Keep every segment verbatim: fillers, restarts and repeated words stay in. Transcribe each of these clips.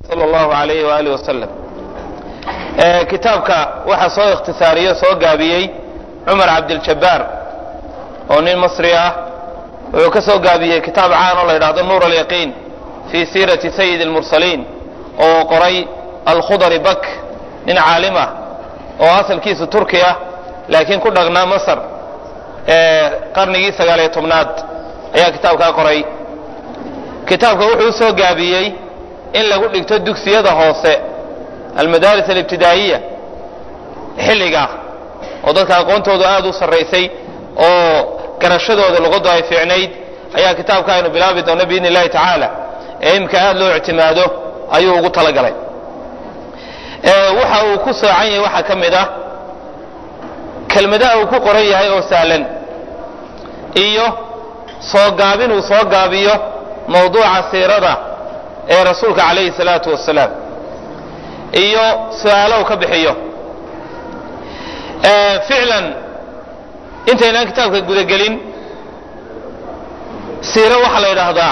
صلى الله عليه وآله وسلم كتابك waxa soo ikhtisaariyo soo gaabiyay Umar Abdul Jabbar oo nin Masri ah oo ka soo gaabiyay kitaab caan oo la yiraahdo Nur al-Yaqin fi sirati sayyid al-mursalin oo qoray al-Khudari Bak nin caalim ah oo asalkiisu Turki ah laakiin ku dhagnaa Masar ee qarnigii sagaal iyo tobnaad ayaa kitaabka qoray kitaabka wuxuu soo gaabiyay in lagu dhigto dugsiyada hoose المدارس الابتدائية حلقة وضدك أقوانتوضو آدو سريسي oo garashadooda luqadda ay fiicnayd ayaa kitaabka aynu bilaabi doona biin ilaahi tacaala ee imka aad loo ictimaado ayuu ugu talagalay ee waxa uu ku soocan yahay waxa kamid ah kelmadaha uu ku qoran yahay oo sahlan iyo soo gaabin uu soo gaabiyo mawduuca siirada ee rasuulka kaleey salaatu wassalaam iyo su'aalo ka bixiyo ee ficlan intayna kitaabka guda galin siira waxa la yiraahdaa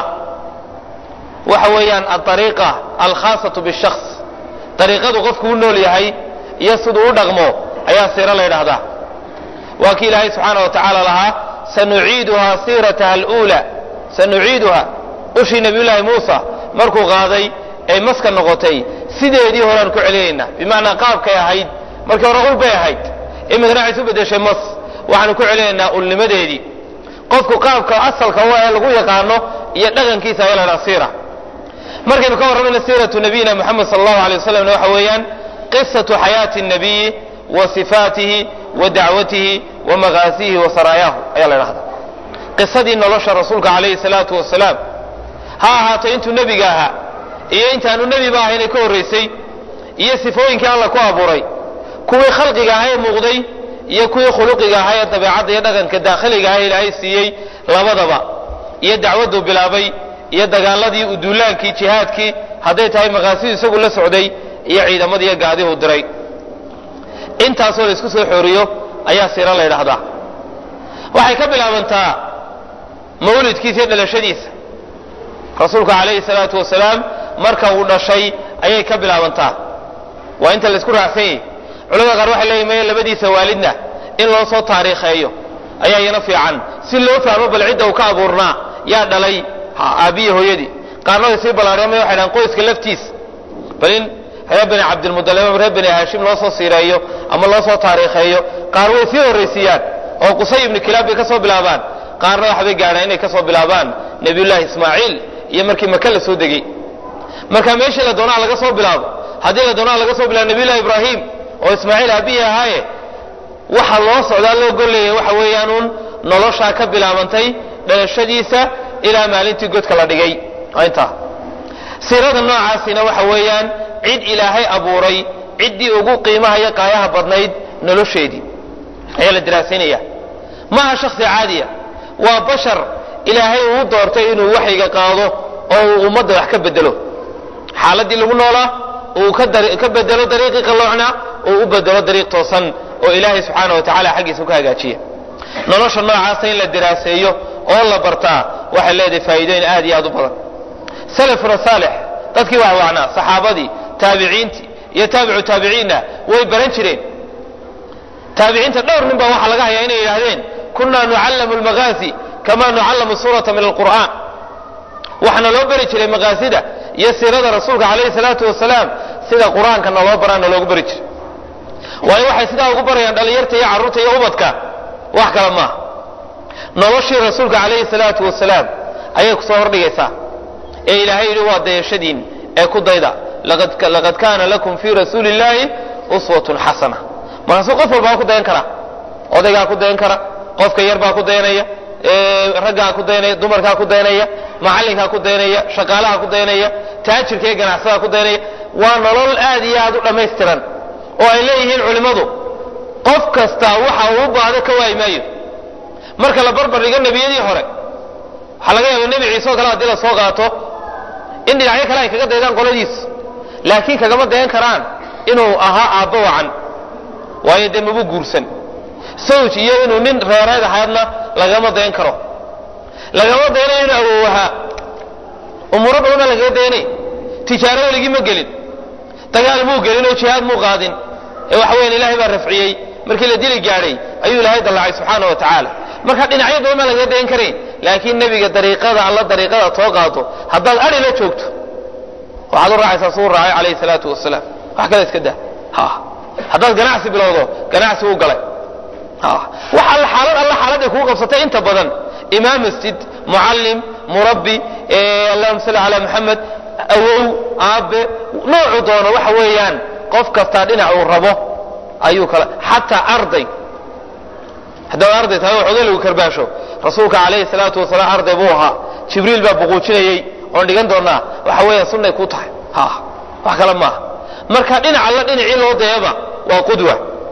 waxa weeyaan at-tariiqa al-khaasatu bi-shakhs tariiqadu qofku uu nool yahay iyo sidoo u dhaqmo ayaa siira la yiraahdaa wa ki ilaahay subhanahu wa ta'ala laha sanu'iiduha sirataha al-ula sanu'iiduha ushi nabiyullaahi Muusa markuu qaaday ay maska noqotay sideedii horaan ku celeeyna bimaana qaabkay ahayd markii hore ul bay ahayd imagana ay soo bedeshay mas waxaan ku celeeynaa ulnimadeedii qofku qaabka asalka waa lagu yaqaano iyo dhaqankiisa ay la siira markaynu ka warramayna siiratu nabiyina Muhammad sallallahu alayhi wasallam waxa weeyaan qissatu hayati nabiy wa sifatihi wa da'watihi wa maghazihi wa sarayahu ayaa la yiraahdaa qisadii nolosha rasuulka alayhi salatu wasalaam ha ahaato intuu nabiga ahaa iyo intaanu nabi baa ahayn ka horeysay iyo sifooyinkii Allah ku abuuray kuwii khalqiga ahay muuqday iyo kuwii khuluqiga ahay tabiicada iyo dhaqanka dakhiliga ahay Ilaahay siiyay labadaba iyo dacwadu bilaabay iyo dagaaladii u duulaankii jihaadkii haday tahay maqaasiid isagu la socday iyo ciidamadii iyo gaadihu diray intaas oo isku soo xooriyo ayaa siira la yiraahdaa waxay ka bilaabantaa mawlidkiisa dhalashadiisa rasuulka kaleey salaatu wasalaam marka uu dhashay ayay ka bilaabantaa waa inta la isku raacsan culimada qaar waxay leeyihiin labadiisa waalidna in loo soo taariikheeyo ayaa yana fiican si loo fahmo bal cid uu ka abuurnaa yaa dhalay aabiye hooyadii qaarna si balaaramay waxay dhan qoyska laftiis balin hayban abdul mudallab rabbi hashim loo soo siireeyo ama loo soo taariikheeyo qaar way sii horeysiyaan oo qusay ibn kilab ka soo bilaabaan qaarna waxay gaaraan inay ka soo bilaabaan nabiyullah ismaaciil iyo markii maka la soo degay marka meesha la doonaa laga soo bilaabo hadii la doonaa laga soo bilaabo nabiyullah ibraahim oo ismaaciil abiye ahaaye waxa loo socdaa loo goleeyay waxa weeyaan un nolosha ka bilaabantay dhalashadiisa ilaa maalintii godka la dhigay inta siirada noocaasina waxa weeyaan cid ilaahay abuuray cidii ugu qiimaha iyo qaayaha badnayd nolosheedii ayaa la diraasinaya ma aha shakhsi caadi ah waa bashar ilaahay uu doortay inuu waxiga qaado oo uu ummadda wax ka bedelo xaaladii lagu noolaa uu ka bedelo dariiqi qalloocna oo u bedelo dariiq toosan oo ilaahay subhanahu wa ta'ala xaqiisa ka hagaajiyo nolosha noocaas in la diraaseeyo oo la bartaa waxa leedahay faa'iidooyin aad iyo aad u badan salaf rasalih dadkii waa wacna saxaabadii taabiciinti iyo taabicu taabiciina way baran jireen taabiciinta dhowr nin baa waxa laga hayaa inay yiraahdeen kunna nu'allamu al-maghazi kama nu'allamu surata min al-qur'an waxna loo bari jiray magaasida iyo siirada rasuulka kaleey salaatu wasalaam sida quraanka loo barana loogu bari jiray way waxay sida ugu barayaan dhalinyarta iyo carruurta iyo ubadka wax kala ma noloshii rasuulka kaleey salaatu wasalaam ayay ku soo hordhigaysaa ee ilaahay yiri waa dayashadiin ee ku dayda laqad laqad kana lakum fi rasuulillahi uswatun hasana ma soo qof walba ku dayan kara odayga ku dayan kara qofka yar baa ku dayanaya ee ragga ku dayanaya dumarka ku dayanaya macallinka ku dayanaya shaqaalaha ku dayanaya taajirka ganacsiga ku dayanaya waa nolol aad iyo aad u dhameystiran oo ay leeyihiin culimadu qof kasta waxa uu baahdo ka waaymayo marka la barbar dhigo nabiyadii hore waxa laga yaabaa nabi ciise oo kale hadii la soo qaato in dhinacyo kale ay kaga daydaan qoladiis laakiin kagama dayan karaan inuu ahaa aabbo wacan waayo dee mabu guursan sawj iyo inuu nin reereed ahaadna lagama dayan karo lagama dayanayo inuu awoowaha umuro badan laga dayanay tijaaro weligii ma gelin dagaal muu gelin oo jihaad muu qaadin ee waxa weeyaan ilaahay baa rafciyey markii la dili gaadhay ayuu ilaahay dallacay subxaanahu wa tacaala marka dhinacyo badan baa laga dayn karayn laakiin nebiga dariiqada alla dariiqada too qaado haddaad adhi la joogto waxaad u raacaysaa suu raacay calayhi salaatu wasalaam wax kale iska daa haddaad ganacsi bilowdo ganacsi u galay wax alla xaalad alla xaaladay kugu qabsatay inta badan imaam masjid mucallim murabbi allahuma salli calaa maxamed awow aabe noocu doono waxa weeyaan qof kastaa dhinac uu rabo ayuu kala xataa arday haddaad arday tahay waxooga lagu karbaasho rasuulka calayhi salaatu wasalaam arday buu ahaa jibriil baa buquujinayey oon dhigan doonaa waxa weeyaan sunnay ku tahay wax kale maaha marka dhinac alla dhinacii loo dayaba waa qudwa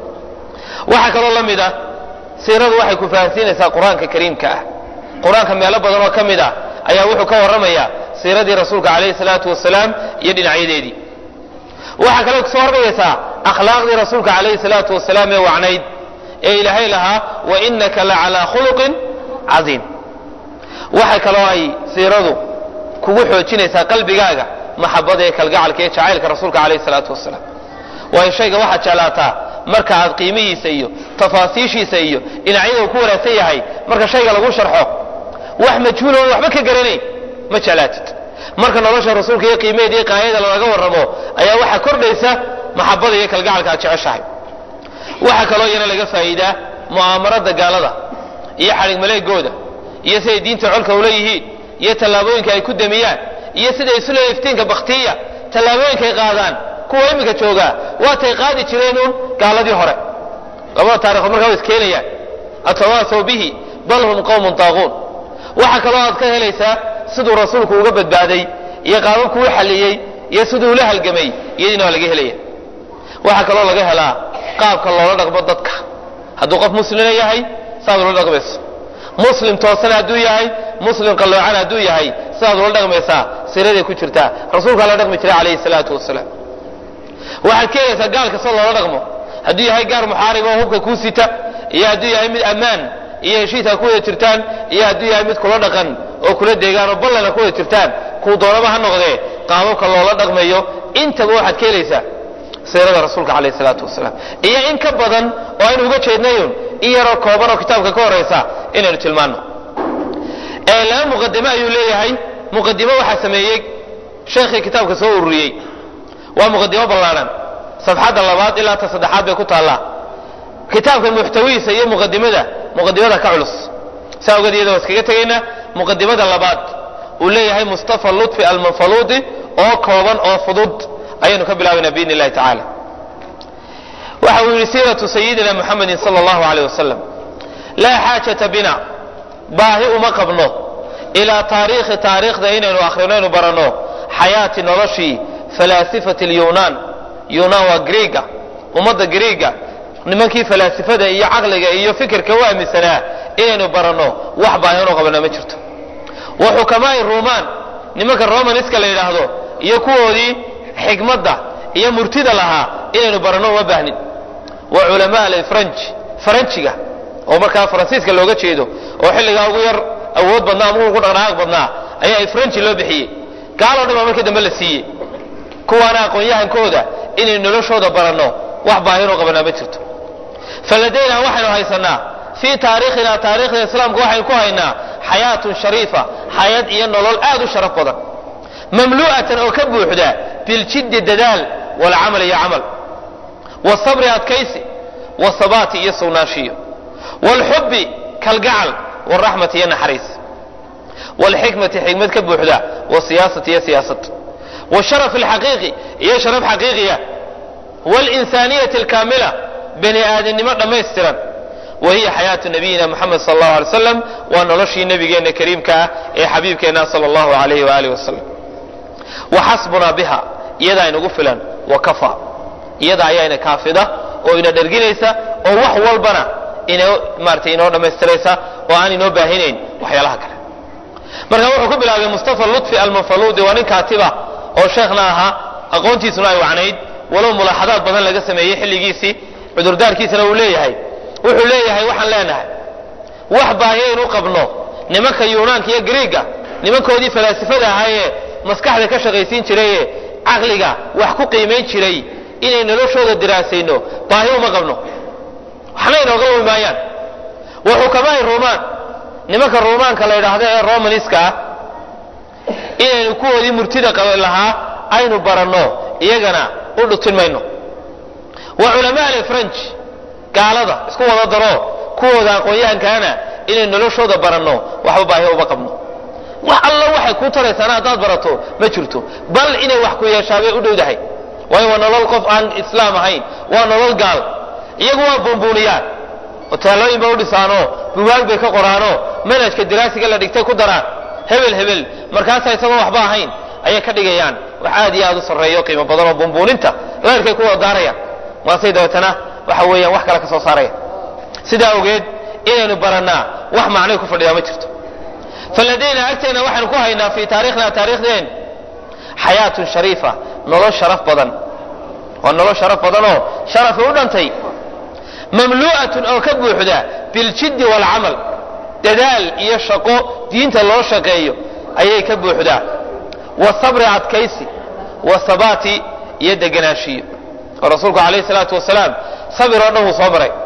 waxa kaloo la mid ah siiradu waxay ku fahansiinaysaa qur-aanka kariimka ah qur-aanka meelo badan oo ka mid ah ayaa wuxuu ka warramayaa siiradii rasuulka calayhi salaatu wasalaam iyo dhinacyadeedii waxaa kaloo kusoo hormayaysaa akhlaaqdii rasuulka calayhi salaatu wasalaam ee wacnayd ee ilaahay lahaa wa innaka la calaa khuluqin cadiim waxa kaloo ay siiradu kugu xoojinaysaa qalbigaaga maxabada ee kalgacalka ee jacaylka rasuulka calayhi salaatu wasalaam waayo shayga waxaad jeclaataa marka aad qiimihiisa iyo tafaasiishiisa iyo dhinacyada uu ku wanaagsan yahay marka shayga lagu sharxo wax majhuul oo waxba ka garanayn ma jeclaatid marka nolosha rasuulka iyo qiimaheeda iyo qaayada laga warramo ayaa waxaa kordhaysa maxabada iyo kalgacalka aad jeceshahay waxaa kaloo iyana laga faa'iidaa mu'aamarada gaalada iyo xadhig maleegooda iyo siday diinta colka ula yihiin iyo tallaabooyinka ay ku damiyaan iyo siday isu leeyihin iftiinka baktiya tallaabooyinkay qaadaan kuwa iminka joogaa waatay qaadi jireen uun gaaladii hore labada taarikhood markaa way iskeenayaan atawaasaw bihi bal hum qawmun taaquun waxaa kaloo aad ka helaysaa siduu rasuulku uga badbaaday iyo qaababku u xalliyey iyo siduu ula halgamay iyadiina waa laga helaya waxaa kaloo laga helaa qaabka loola dhaqmo dadka hadduu qof muslina yahay saad ula dhaqmayso muslim toosan hadduu yahay muslim qalloocan hadduu yahay sidaad ula dhaqmaysaa siraday ku jirtaa rasuulkaa la dhaqmi jiray calayhi salaatu wasalaam waxaad keenaysaa gaalka sida loola dhaqmo hadduu yahay gaar muxaarib oo hubka kuu sita iyo hadduu yahay mid ammaan iyo heshiis ha ku wada jirtaan iyo hadduu yahay mid kula dhaqan oo kula deegaan oo ballan ha ku wada jirtaan kuu doonaba ha noqdee qaababka loola dhaqmayo intaba waxaad ka helaysaa siirada rasuulka calayhi salaatu wasalaam iyo in ka badan oo aynu uga jeednayun in yaroo kooban oo kitaabka ka horaysa inaynu tilmaanno laba muqadime ayuu leeyahay muqadimo waxaa sameeyey sheekhii kitaabka soo ururiyey waa muqadimo ballaadhan safxadda labaad ilaa ta saddexaad bay ku taallaa kitaabka muxtawiisa iyo muqadimada muqadimada ka culus saa ogeed iyada waa iskaga tegaynaa muqadimada labaad uu leeyahay mustafa lutfi almanfaluudi oo kooban oo fudud ayaynu ka bilaabaynaa biidni illahi tacaala waxa uu yidhi siiratu sayidina muxamedin sala allahu alayh wasalam laa xaajata bina baahi uma qabno ilaa taariikhi taariikhda inaynu akhrino aynu baranno xayaati noloshii falaasifati lyunaan yunaan waa griiga ummadda griiga nimankii falaasifada iyo caqliga iyo fikirka u aaminsanaa inaynu baranno wax baahi unu qabana ma jirto wa xukamaai ruumaan nimanka romaniska la yidhaahdo iyo kuwoodii xikmadda iyo murtida lahaa inaynu baranno uma baahnin wa culamaa alfranj faranjiga oo markaa faransiiska looga jeedo oo xilligaa ugu yar awood badnaa ama ugu dhaqdhaqaaq badnaa ayaa ifranji loo bixiyey gaaloo dhan baa markii dambe la siiyey kuwaana aqoon-yahankooda inaynu noloshooda baranno wax baahino qabanaa ma jirto faladaynaa waxaynu haysanaa fii taariikhinaa taariikhda islaamka waxaynu ku haynaa xayaatun shariifa xayad iyo nolol aad u sharaf badan mamlu'atan oo ka buuxda biljiddi dadaal walcamal iyo camal wasabri adkaysi wasabaati iyo sugnaanshiyo waalxubbi kalgacal waalraxmati iyo naxariis waalxikmati xikmad ka buuxda wasiyaasati iyo siyaasad wsharaf alxaqiiqi iyo sharaf xaqiiqiya walinsaaniyati alkaamila bani aadamnimo dhammaystiran wa hiya xayaatu nabiyina muxamed sal allahu alay wasalam waa noloshii nabigeenna kariimka ah ee xabiibkeenna sala allahu alayhi waaalih wasalam waxasbunaa biha iyadaa inagu filan wa kafa iyada ayaa ina kaafida oo ina dherginaysa oo wax walbana ina maarata inoo dhammaystiraysa oo aan inoo baahinayn waxyaalaha kale marka wuxuu ku bilaabay mustafa lutfi almanfaluudi waa nin kaatiba oo sheekhna ahaa aqoontiisuna ay wacnayd walow mulaaxadaad badan laga sameeyey xilligiisii cudurdaarkiisana uu leeyahay wuxuu leeyahay waxaan leenahay wax baahiyaynu qabno nimanka yunaanka iyo griiga nimankoodii falaasifada ahaayee maskaxda ka shaqaysiin jiraye caqliga wax ku qiimeyn jiray inay noloshooda diraasayno baahi uma qabno waxna inooga lumayaan wa xukamaa ruumaan nimanka ruumaanka la yidhaahdo ee romaniska inaynu kuwoodii murtida qaban lahaa aynu baranno iyagana u dhutin mayno wa culamaa alfrench gaalada isku wada daro kuwooda aqoon-yahankaana inaynu noloshooda baranno waxba baahi uma qabno wax alla waxay ku taraysaana haddaad barato ma jirto bal inay wax ku yeeshaabay u dhowdahay waayo waa nolol qof aan islaam ahayn waa nolol gaal iyagu waa buunbuuniyaan hoteelooyin ba u dhisaanoo bugaag bay ka qoraanoo manhajka diraasiga la dhigtay ku daraan hebel hebel markaasaa isagoo waxba ahayn ayay ka dhigayaan wax aad iyo aad u sarreeyo qiimo badan oo buunbuuninta leerkay ku wada daarayaan waasay dabeetana waxa weeyaan wax kale ka soo saaraya sidaa ogeed inaynu barannaa wax macnay ku fadhiyaa ma jirto faladayna agteena waxaanu ku haynaa fii taariikhnaa taariikhdeen xayaatun shariifa nolol sharaf badan waa nolol sharaf badanoo sharafa u dhantay mamlu'atun oo ka buuxda biljiddi waalcamal dadaal iyo shaqo diinta loo shaqeeyo ayay ka buuxdaa wasabri adkaysi wasabaati iyo deganaanshiyo oo rasuulku calayhi salaatu wasalaam sabir oo dhan wuu soo maray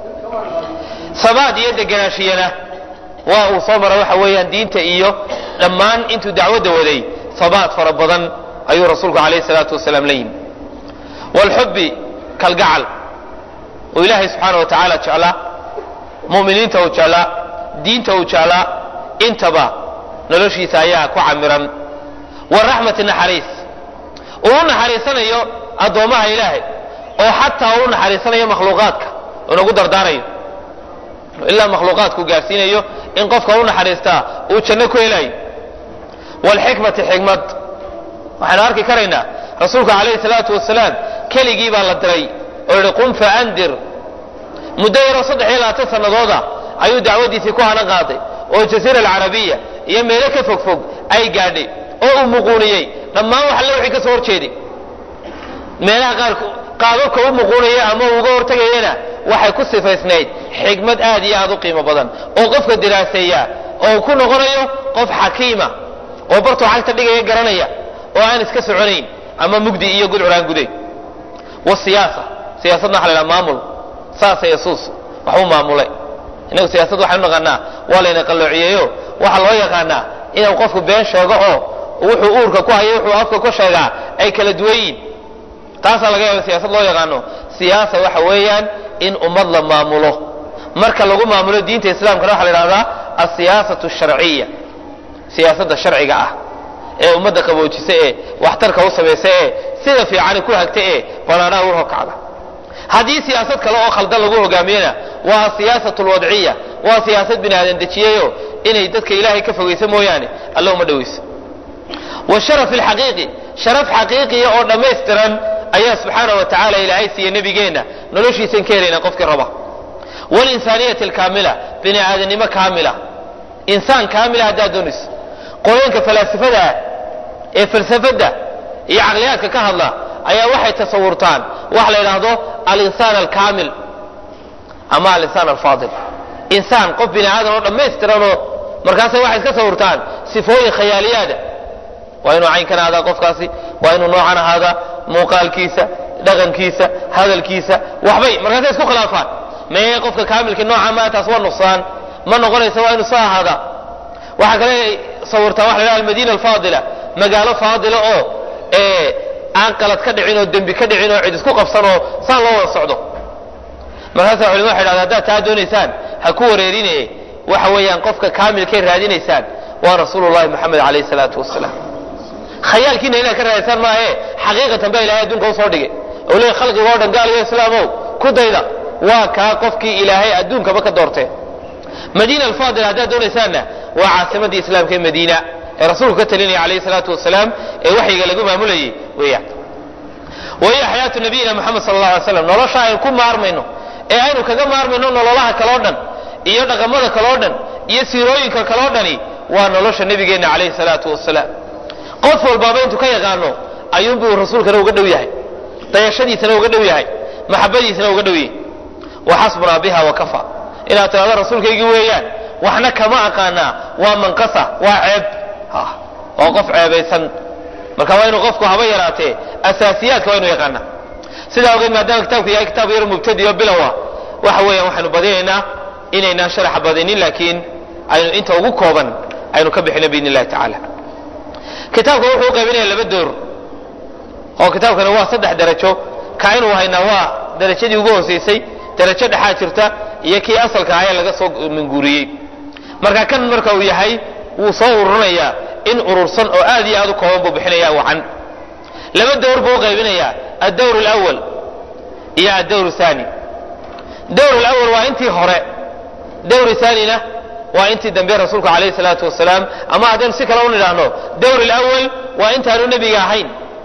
sabaad iyo deganaanshiyana waa uu soo maray waxa weeyaan diinta iyo dhammaan intuu dacwadda waday sabaad fara badan ayuu rasuulku calayhi salaatu wasalaam la yimi waalxubbi kalgacal oo ilaahay subxaana wa tacaala jeclaa mu'miniinta uu jeclaa diinta uu jeclaa intaba noloshiisa ayaa ku camiran waraxmati naxariis uu u naxariisanayo addoommaha ilaahay oo xataa uu u naxariisanayo makhluuqaadka unagu dardaarayo ilaa makhluuqaadku gaarsiinayo in qofka u naxariistaa uu janno ku helayo waalxikmati xikmad waxaynu arki karaynaa rasuulka calayhi salaatu wasalaam keligii baa la diray oo yihi qum faandir muddo yaroo saddex iyo labaatan sannadooda ayuu dacwadiisii ku hanan qaaday oo jasiira alcarabiya iyo meelo ka fog fog ay gaadhay oo uu muquuniyey dhammaan wax alle wixii ka soo horjeeday meelaha qaar qaababka u muquunaya ama uga hortagayana waxay ku sifaysnayd xikmad aad iyo aad u qiimo badan oo qofka diraaseeya oo ku noqonayo qof xakiima oo bartuu cagta dhigaya garanaya oo aan iska soconayn ama mugdi iyo gudcuraan guday wasiyaasa siyaasadna waxa la yidhaha maamul saasa yesuus waxbuu maamulay innagu siyaasad waxaynu naqaanaa waa layna qalloociyeeyo waxaa loo yaqaanaa inuu qofku been sheego oo wuxuu uurka ku hayo wuxuu afka ku sheegaa ay kala duwan yihin taasaa laga yaaba siyaasad loo yaqaano siyaasa waxa weeyaan in ummad la maamulo marka lagu maamulo diinta islaamkana waxa la yidhahdaa alsiyaasatu sharciya siyaasadda sharciga ah ee ummadda qaboojisa ee waxtarka u samaysa ee sida fiicani ku hagta ee banaanaha u hokacda haddii siyaasad kale oo khaldan lagu hogaamiyana waa asiyaasatu alwadciya waa siyaasad bini aadan dejiyeyo inay dadka ilaahay ka fogaysa mooyaane alla uma dhowayso washaraf alxaqiiqi sharaf xaqiiqiya oo dhammaystiran ayaa subxaana wa tacaala ilaahay siiye nebigeenna noloshiisan ka helayna qofkii raba walinsaaniyati alkaamila bini aadanimo kaamila insaan kaamila haddaad doonayso qoleenka falaasifada ee falsafadda iyo caqliyaadka ka hadla ayaa waxay tasawurtaan waxa la yidhaahdo alinsaan alkaamil ama alinsaan alfaadil insaan qof bini aadan oo dhammaystiranoo markaasay waxay iska sawirtaan sifooyin khayaaliyaada waa inuu caynkan ahaadaa qofkaasi waa inuu noocan ahaadaa muuqaalkiisa dhaqankiisa hadalkiisa waxbay markaasay isku khilaafaan mee qofka kaamilkii nooca maa taas waa nuqsaan ma noqonaysa waa inuu soo ahaadaa waxaa kale sawirtaan waxa la yidhaha almadiina alfaadila magaalo faadila oo aan qalad ka dhicin oo dembi ka dhicin oo cid isku qabsan oo saan loo wada socdo markaasaa culimadu waxay dhahdaa haddaad taa doonaysaan ha ku wareerinaye waxa weeyaan qofka kaamilkay raadinaysaan waa rasuulullahi moxamed calayhi salaatu wasalaam khayaalkiina inaad ka raadisaan maahe xaqiiqatan baa ilahay adduunka usoo dhigay oo leey khalqiga oo dhan gaal iyo islaamow ku dayda waa kaa qofkii ilaahay adduunkaba ka doorteen madiina alfaadila haddaad doonaysaanna waa caasimadii islaamka ee madiina ee rasuulku ka talinaya calayhi salaatu wasalaam ee waxyiga lagu maamulayay weeyaan wahiya xayaatu nabiyina moxamed sala allah alay slam nolosha aynu ku maarmayno ee aynu kaga maarmayno nololaha kaloo dhan iyo dhaqamada kaloo dhan iyo siirooyinka kaloo dhani waa nolosha nebigeenna calayhi salaatu wasalaam qof walbaaba intuu ka yaqaano ayuunbuu rasuulkana uga dhow yahay dayashadiisana uga dhow yahay maxabadiisana uga dhow yahay waxasbunaa biha wakafa inaad tidhahdo rasuulkaygii weeyaan waxna kama aqaanaa waa manqasa waa ceeb waa qof ceebaysan marka waa inuu qofku haba yaraatee asaasiyaadka waa inuu yaqaana sidaa ogeed maadaama kitaabku yahay kitaab yar mubtadi oo bilowa waxa weeyaan waxaynu badinaynaa inaynaan sharaxa badinin laakiin aynu inta ugu kooban aynu ka bixino biidni illahi tacaala kitaabka wuxuu qaybinaya laba door oo kitaabkani waa saddex darajo ka inuu haynaa waa darajadii ugu hooseysay darajo dhexaa jirta iyo kii asalka ahaa ee laga soo minguuriyey marka kan marka uu yahay wuu soo ururinayaa in urursan oo aad iyo aad u kooban buu bixinaya wacan laba door buu qaybinayaa الدور الأول iyo الدور الثاني الدور الأول waa intii hore dowr ثانيna waa intii dambe rasuulku عليه الصلاة والسلام ama haddaynu si kale u nidhaahno dowr الأول waa intaanu nebiga ahayn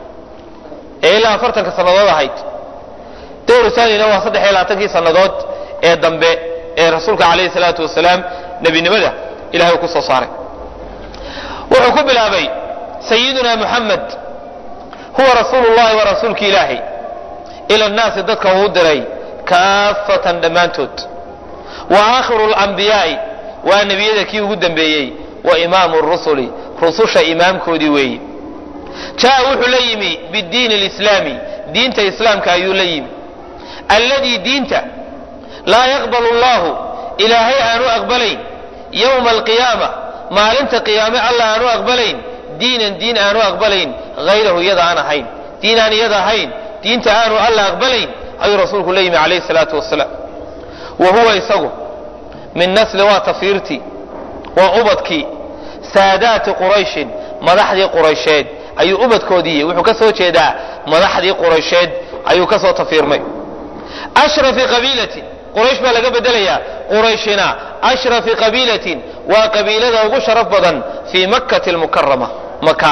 ee ilaa afartanka sannadood ahayd dowr ثانيna waa saddex iyo labaatankii sannadood ee dambe ee rasuulka عليه الصلاة والسلام nebinimada ilahay uu ku soo saaray wuxuu ku bilaabay سيدنا محمد هو رسول الله ورسولك إلهي إلى الناس ضدك وهدري كافة دمانتوت وآخر الأنبياء والنبي ذكي وقدم بيي وإمام الرسل رسوش إمام كوديوي جاء حليمي بالدين الإسلامي دينت إسلام كأيو ليم الذي دينت لا يقبل الله إلهي أنو أقبلين يوم القيامة ما لنت قيامة الله أنو أقبلين دينا دين أنو أقبلين غيره يدا أنا حين دين أنا يدا حين دين تأنو الله أقبلين أي رسولك الليم عليه الصلاة والسلام وهو يسقو من نسل واتفيرتي وعبدكي سادات قريش مدحدي قريشين أي عبدكو دي وحو كسو جيدا مدحدي قريشين أي كسو تفيرمي أشرف قبيلة قريش ما لقى بدليا قريشنا أشرف قبيلة وقبيلة وشرف بدن في مكة المكرمة مكة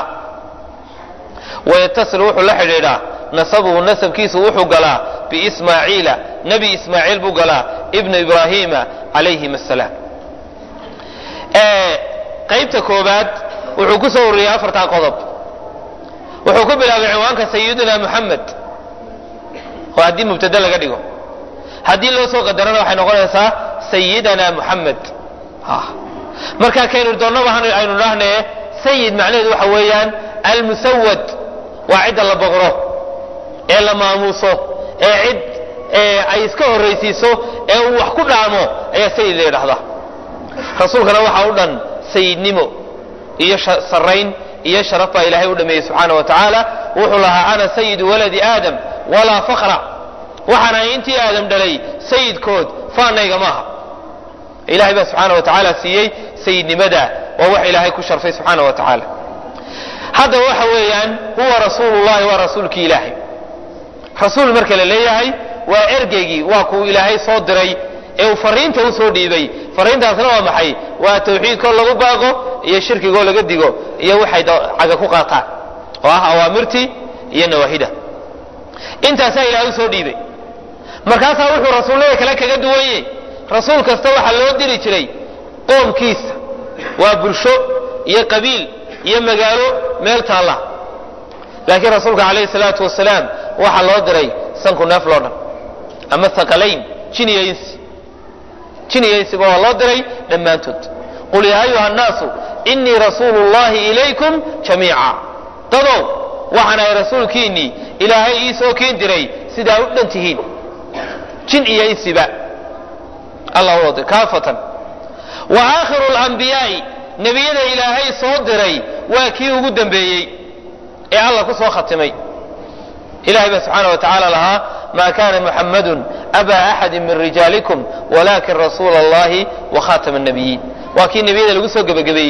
ويتصل وحو لحريرا نسبه النسب كيس وحو قلا بإسماعيل نبي إسماعيل بقلا ابن إبراهيم عليهم السلام آه قيبت كوبات وحو كسو الرياء فرطا قضب وحو كبلا بعوانك سيدنا محمد وهدين مبتدى لقدقه هدين لو سوق قدرنا وحي نقول سيدنا محمد ها مركا كاين ردونا وحن aynu raahne sayid macnaheedu waxa weeyaan al-musawwad waa cid la boqro ee la maamuuso ee cid ee ay iska horeysiiso ee uu wax ku dhaamo ayaa sayid la yiraahdaa rasuulkana waxa uu dhan sayidnimo iyo sarayn iyo sharaf baa ilaahay u dhameeyay subxaanahu wa tacaala wuxuu lahaa ana sayidu waladi aadam walaa faqra waxaana intii aadam dhalay sayidkood faanayga maaha إلهي بقى سبحانه وتعالى سيئي سيد نمدا وهو إلهي كشر فيه سبحانه وتعالى هذا هو حويا هو رسول الله ورسولك إلهي رسول المركل الليهي وإرقيقي واكو إلهي صدري إيو فرين توسو ديبي فرين تأثنوا محي وتوحيد كل لغو باقو إيا الشرك يقول لقدقو إيا وحي عقاكو قاطع وها أوامرتي إيا نواهدة انت سائل أوسو ديبي مركاسا وحو رسول الله كلاك قدوه rasuul kasta waxa loo diri jiray qoomkiisa waa bulsho iyo qabiil iyo magaalo meel taala laakiin rasuulka kaleey salaatu wasalaam waxa loo diray sanku neef loo dhan ama thaqalayn jiniyayis jiniyayis baa loo diray dhamaantood qul ya ayuha an-nasu inni rasuulullahi ilaykum jamii'a tado waxana rasuulkiini ilaahay ii soo keen diray sida u dhantihiin jin iyo insiba الله وضع كافة وآخر الأنبياء نبينا إلهي صدري وكيه قدام بيي إيه الله كسوى ختمي إلهي سبحانه وتعالى لها ما كان محمد أبا أحد من رجالكم ولكن رسول الله وخاتم النبيين وكي نبينا اللي قسوى قبا قبي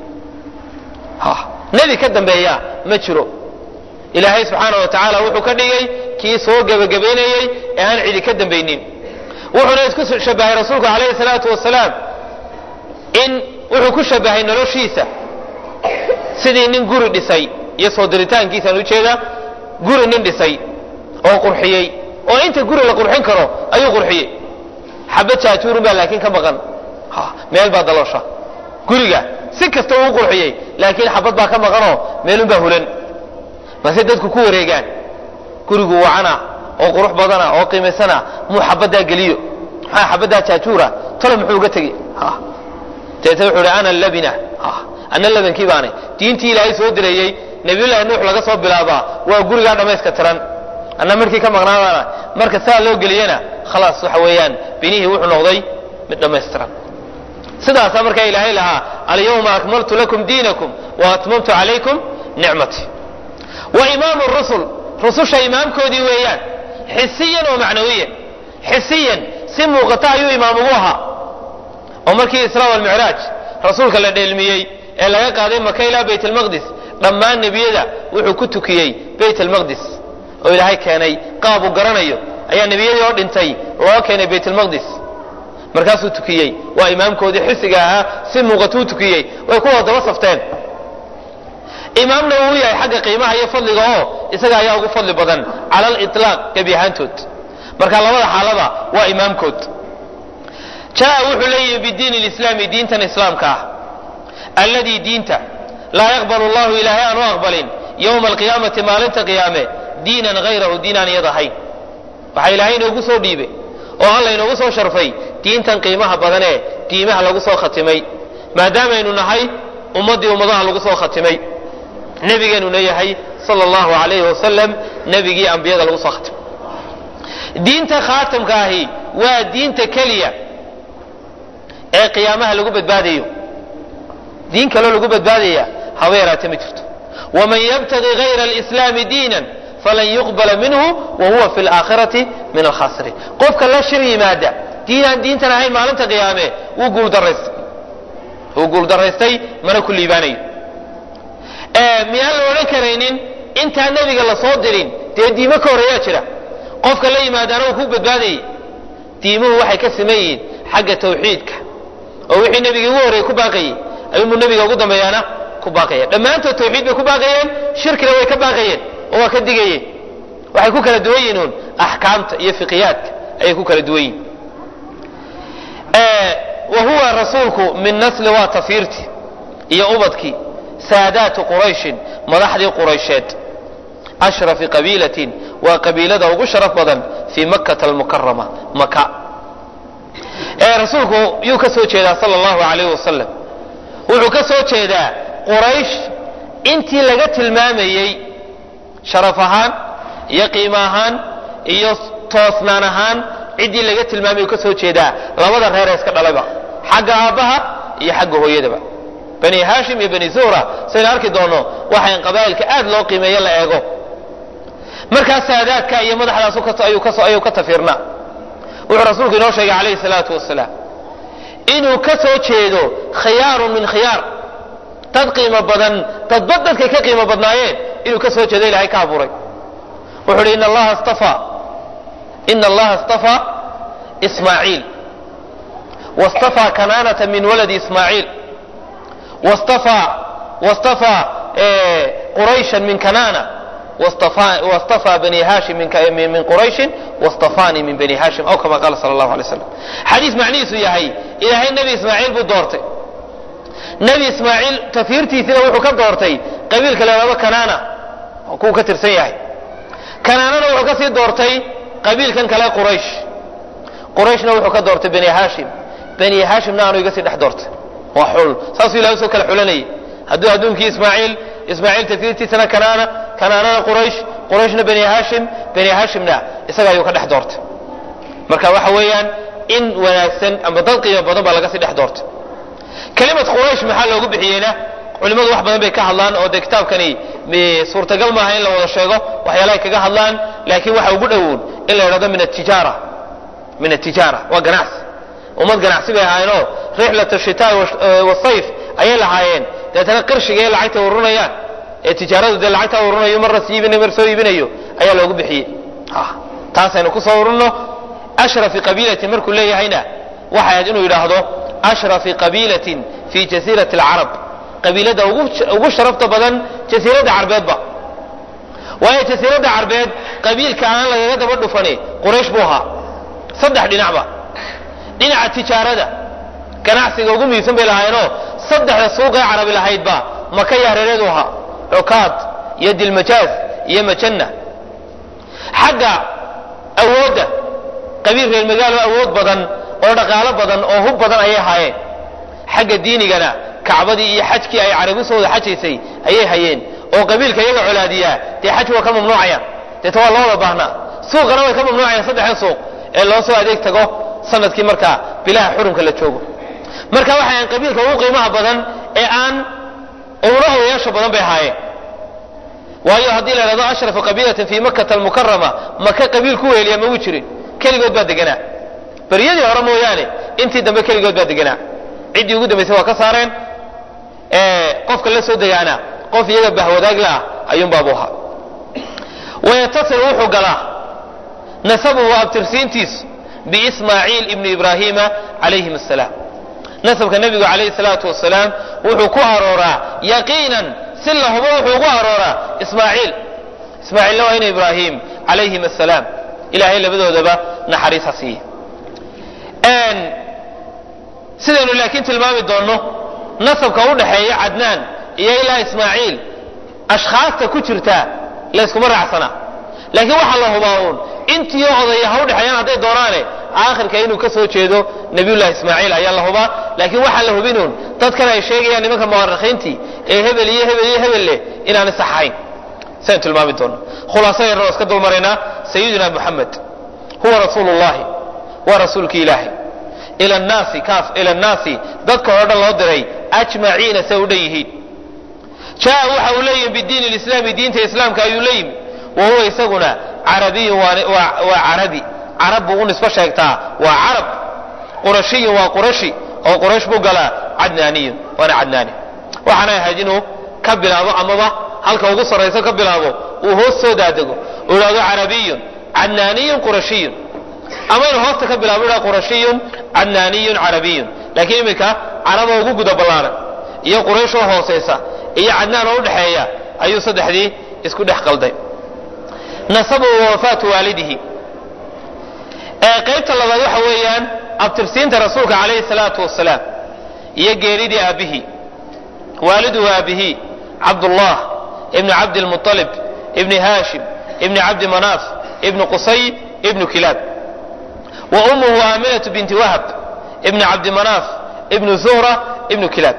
ها نبي كدام بيي مجرو إلهي سبحانه وتعالى وحو كديي كي سوى قبا قبيني إيهان عيدي كدام بينين wuxuuna isku shabahay rasuulku calayhi salaatu wasalaam in wuxuu ku shabahay noloshiisa sidii nin guri dhisay iyo soo diritaankiisa u jeeda guri nin dhisay oo qurxiyey oo inta guri la qurxin karo ayuu qurxiyey xabad jaajuur baa laakiin ka maqan ha meel baa daloosha guriga si kasta uu qurxiyey laakiin xabad baa ka maqanoo meelun baa hulan base dadku ku wareegaan gurigu wacana oo qurux badana oo qiimeysana muu xabada galiyo ha xabada jaajuura tolo muxuu uga tagay ha teeta wuxuu ana labina ha ana labankii baanay diintii ilaahay soo direeyay nabiyullaahi nuux laga soo bilaabaa waa gurigaa dhammayska tiran anna markii ka maqnaadana marka saa loo geliyana khalaas waxa weeyaan binihii wuxuu noqday mid dhammaystiran sidaasaa markaa ilaahay lahaa alyawma akmaltu lakum diinakum wa atmamtu calaykum nicmatii wa imaamu rusul rususha imaamkoodii weeyaan xisiyan oo macnawiyan xisiyan si muuqata ayuu imaam ugu ahaa oo markii israa walmicraaj rasuulka la dheelmiyey ee laga qaaday maka ilaa bayt almaqdis dhammaan nebiyada wuxuu ku tukiyey bayt almaqdis oo ilaahay keenay qaab uu garanayo ayaa nebiyadii oo dhintay loo keenay bayt almaqdis markaasuu tukiyey waa imaamkoodii xisiga ahaa si muuqatuu tukiyey way kuwa daba safteen imaamna uu yahay xagga qiimaha iyo fadliga oo isaga ayaa ugu fadli badan cala aliطlaaq gebi ahaantood marka labada xaalada waa imaamkood jaa wuxuu leeyahay bidiin alislaami diintan islaamka ah alladii diinta laa yaqbalu allahu ilaahay aanu aqbalin yowma alqiyaamati maalinta qiyaame diinan hayrahu diin aan iyad ahayn waxaa ilaahay inoogu soo dhiibay oo alla inoogu soo sharfay diintan qiimaha badan ee diimaha lagu soo khatimay maadaamaynu nahay ummaddii ummadaha lagu soo khatimay nebigeenuna yahay sala allahu calayhi wasalam nebigii ambiyada lagu soo khatimay diinta khaatamka ahi waa diinta keliya ee qiyaamaha lagu badbaadayo diin kaloo lagu badbaadaya haba yaraate ma jirto waman yabtagi hayra alislaami diinan falan yuqbala minhu wa huwa fi laakhirati min alkhasiriin qofka la shir yimaada diinaan diintan ahayn maalinta qiyaame wuu guuldaraystay wuu guuldaraystay mana ku liibaanayo miyaan la odhan karaynin intaan nebiga la soo dirin dee diimo ka horreeyaa jira qofka la yimaadaana uu ku badbaadayay diimuhu waxay ka siman yihiin xagga tawxiidka oo wixii nebigii ugu horreeyey ku baaqayey ayuunbuu nebiga ugu dambeeyaana ku baaqaya dhammaantood tawxiid bay ku baaqayeen shirkina way ka baaqayeen oo waa ka digayeen waxay ku kala duwan yihiin uun axkaamta iyo fiqiyaadka ayay ku kala duwan yihin wa huwa rasuulku min nasli waa tafiirti iyo ubadkii saadaatu qurayshin madaxdii quraysheed ashrafi qabiilatin waa qabiilada ugu sharaf badan fii makkata almukarama maka ee rasuulku yuu ka soo jeedaa sala allahu calayhi wasalam wuxuu ka soo jeedaa quraysh intii laga tilmaamayey sharaf ahaan iyo qiimo ahaan iyo toosnaan ahaan ciddii laga tilmaamayay ka soo jeedaa labada reer ee iska dhalayba xagga aabbaha iyo xagga hooyadaba bani haashim iyo bani zuhra saynu arki doono waxayn qabaa'ilka aad loo qiimeeyo la eego markaas saadaadka iyo madaxdaas ayuu ka tafiirnaa wuxuu rasuulku inoo sheegay calayhi salaatu wasalaam inuu ka soo jeedo khiyaarun min khiyaar dad qiimo badan dadba dadkay ka qiimo badnaayeen inuu ka soo jeedo ilaahay ka abuuray wuxuu uhi ina allaha istafaa ina allaha istafaa ismaaciil wastafaa kanaanata min waladi ismaaciil wastafaa wastafaa qurayshan min kanaana واصطفى بني هاشم من, من قريش واصطفاني من بني هاشم أو كما قال صلى الله عليه وسلم حديث معنيس ياهي إلهي النبي إسماعيل بالدورتي نبي إسماعيل تفيرتي ثنا وحو كدورتي قبيل كلا كنانا وكو كتر سياهي كنانا وحو كسي دورتي قبيل كان كلا قريش قريش وحو كدورتي بني هاشم بني هاشم نانو يقسي دح دورتي وحول ساسو إلهي سوك الحلاني هدو هدون كي إسماعيل إسماعيل تفيرتي ثنا كنانا كنانا قريش قريشنا بني هاشم بني هاشمنا isaga ayuu ka dhex doortay marka waxa weeyaan in wanaagsan ama dad qiimo badan baa laga sii dhex doortay kelimad quraysh maxaa loogu bixiyeyna culimadu wax badan bay ka hadlaan oo de kitaabkani suurtagal maaha in la wada sheego waxyaalahay kaga hadlaan laakiin waxa ugu dhowoon in la yidhahdo min attijaara min attijaara waa ganacsi ummad ganacsi bay ahaayeenoo rixlat ashitaa wasayf ayay lahaayeen deetana qirshiga ee lacagta urunayaan ee tijaaradu dee lacagta urinayo marna sii iibinayo mar soo iibinayo ayaa loogu bixiyey taasaynu ku soo urunno ashrafi qabiilatin markuu leeyahayna waxay ahayd inuu yidhaahdo ashrafi qabiilatin fii jasiirati alcarab qabiilada ugu sharafta badan jasiiradda carbeedba waayo jasiiradda carbeed qabiilka aan lagaga daba dhufani quraysh buu ahaa saddex dhinacba dhinaca tijaarada ganacsiga ugu muhiimsan bay lahaayeenoo saddexda suuqee carabi lahaydba maka yahreereedu ahaa cukaad iyo dilmajaaz iyo majanna xagga awoodda qabiil reer magaalo awood badan oo dhaqaalo badan oo hub badan ayay haayeen xagga diinigana kacbadii iyo xajkii ay carabi soo wada xajaysay ayay hayeen oo qabiilka iyaga colaadiyaa dee xaj waa ka mamnuucayaan deeta waa looda baahnaa suuqana way ka mamnuucayaan saddexdan suuq ee loo soo adeeg tago sanadkii markaa bilaha xurumka la joogo marka waxay aan qabiilka ugu qiimaha badan ee aan uguna odayaasha badan bay ahaayeen waayo haddii la idhahdo ashrafu qabiilatin fii makkata almukarama maka qabiil ku weeliya ma uu jirin keligood baa deganaa baryadii hore mooyaane intii dambe keligood baa deganaa ciddii ugu dambaysay waa ka saareen qofka la soo degaana qof iyaga bahwadaag la ah ayuunbaabu ahaa wayatasil wuxuu galaa nasabuhu abtirsiintiisu biismaaciil ibni ibraahiima calayhim asalaam nasabka nebigu calayhi salaatu wasalaam wuxuu ku arooraa yaqiinan si lahuba wuxuu ugu arooraa ismaaciil ismaaciilna waa ina ibraahim calayhim asalaam ilaahay labadoodaba naxariis ha siiye sidaynu laakiin tilmaami doonno nasabka u dhaxeeya cadnaan iyo ilaa ismaaciil ashkhaasta ku jirta layskuma raacsana laakiin waxaa la hubaa uun intii odaya ha u dhexeeyaan hadday doonaane aakhirka inuu ka soo jeedo nabiyullahi ismaaciil ayaa la hubaa laakiin waxaan la hubinuun dadkan ay sheegayaan nimanka mu'arikhiintii ee hebel iyo hebel iyo hebel leh inaanay sax ahayn saynu tilmaami doonno khulaaso yarna oo iska dulmaraynaa sayidina moxamed huwa rasuulullahi waa rasuulkii ilaahay ila annaasi kaas ila annaasi dadka oo dhan loo diray ajmaciina say u dhan yihiin jaa waxa uu leeyihi bidiin alislaami diinta islaamka ayuu leeyimi wa huwa isaguna carabiyun waa carabi carab buu u nisbo sheegtaa waa carab qurashiyun waa qurashi oo quraysh buu galaa cadnaaniyun waana cadnaani waxaana ahayd inuu ka bilaabo amaba halka ugu sarrayso ka bilaabo uu hoos soo daadego uu idhahdo carabiyun cadnaaniyun qurashiyun ama inuu hoosta ka bilaabo idhahdo qurashiyun cadnaaniyun carabiyun laakiin iminka caraba ugu guda ballaaran iyo quraysh oo hoosaysa iyo cadnaan oo u dhexeeya ayuu saddexdii isku dhex qalday nasabuhu wa wafaatu waalidihi ee qaybta labaad waxa weeyaan abtirsiinta rasuulka calayhi salaatu wasalaam iyo geeridii aabbihi waaliduhu aabbihi cabdullah ibnu cabdilmuطalib ibni haashim ibni cabdi manaaf ibni qusay ibnu kilaab wa ummuhu aaminatu binti wahab ibni cabdi manaaf ibnu zuhra ibnu kilaab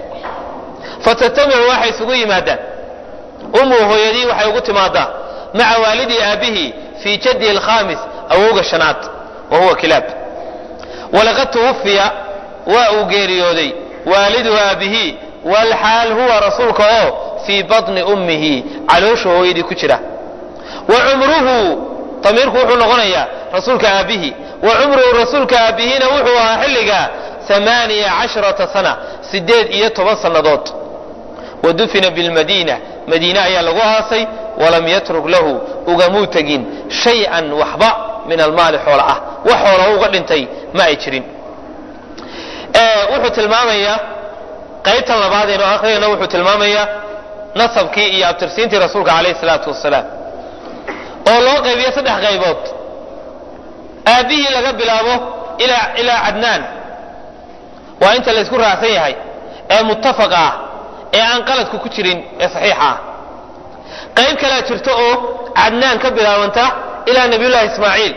fatatamicu waxay isugu yimaadaan ummuhu hooyadii waxay ugu timaadaa maca waalidii aabbihi fii jaddihi alkhaamis awowga shanaad wa huwa kilaab walaqad tuwufiya waa uu geeriyooday waaliduhu aabbihi walxaal huwa rasuulka oo fii batni ummihi caloosha hooyadii ku jira wa cumruhu damiirku wuxuu noqonayaa rasuulka aabbihi wa cumruhu rasuulka aabbihiina wuxuu ahaa xilliga amaaniya casharata sana sideed iyo toban sannadood wadufina bilmadiina madiine ayaa lagu aasay walam yatruk lahu ugamuu tegin shay-an waxba min almaali xoola ah wax xoola uga dhintay ma ay jirin wuxuu tilmaamayaa qaybtan labaadeenoo akhriyana wuxuu tilmaamayaa nasabkii iyo abtirsiintii rasuulka calayhi salaatu wasalaam oo loo qaybiyo saddex qaybood aabbihii laga bilaabo ilaa ilaa cadnaan waa inta laysku raacsan yahay ee muttafaqa ah ee aan qaladku ku jirin ee saxiixa ah qayb kalea jirta oo cadnaan ka bilaabanta ilaa nabiyullaahi ismaaciil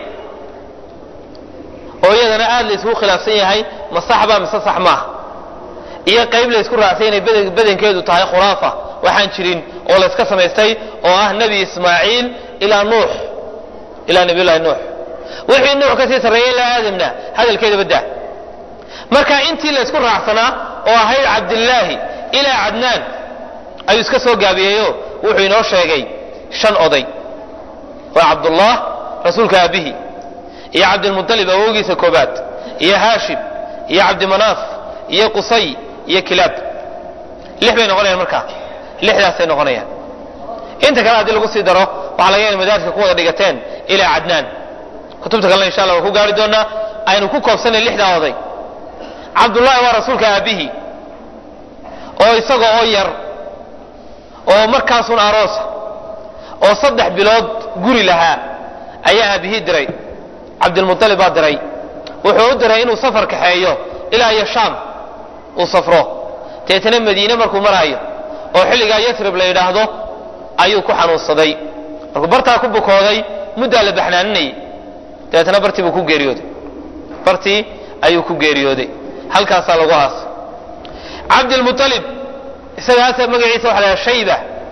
oo iyadana aad laysku khilaafsan yahay ma saxba mise sax maaha iyo qayb laysku raacsan inay badankeedu tahay khuraafa waxaan jirin oo layska samaystay oo ah nebi ismaaciil ilaa nuux ilaa nabiyullaahi nuux wixii nuux ka sii sarreeyey ilaa aadamna hadalkeeda badda marka intii laysku raacsanaa oo ahayd cabdillaahi ilaa cadnaan ayuu iska soo gaabiyeeyo wuxuu inoo sheegay shan oday waa cabdullah rasuulka aabbihi iyo cabdilmuطalib awowgiisa koobaad iyo haashim iyo cabdimanaaf iyo qusay iyo kilaab lix bay noqonayaan markaa lixdaasay noqonayaan inta kale haddii lagu sii daro waxaa laga yahay madaarka ku wada dhigateen ilaa cadnaan kutubta kalena insha allah waan ku gaari doonaa aynu ku koobsanay lixdaa oday cabdullahi waa rasuulka aabbihi oo isaga oo yar oo markaasun aroosa oo saddex bilood guri lahaa ayaa aabihii diray cabdilmuطalib baa diray wuxuu u diray inuu safar kaxeeyo ilaa iyo shaam uu safro deetana madiine markuu maraayo oo xilligaa yasrib la yidhaahdo ayuu ku xanuunsaday markuu bartaa ku bukooday muddaa la baxnaaninayay dabeetana bartii buu ku geeriyooday bartii ayuu ku geeriyooday halkaasaa lagu aasay cabdilmuطalib isagaasa magaciisa waxa la yidhaha shayba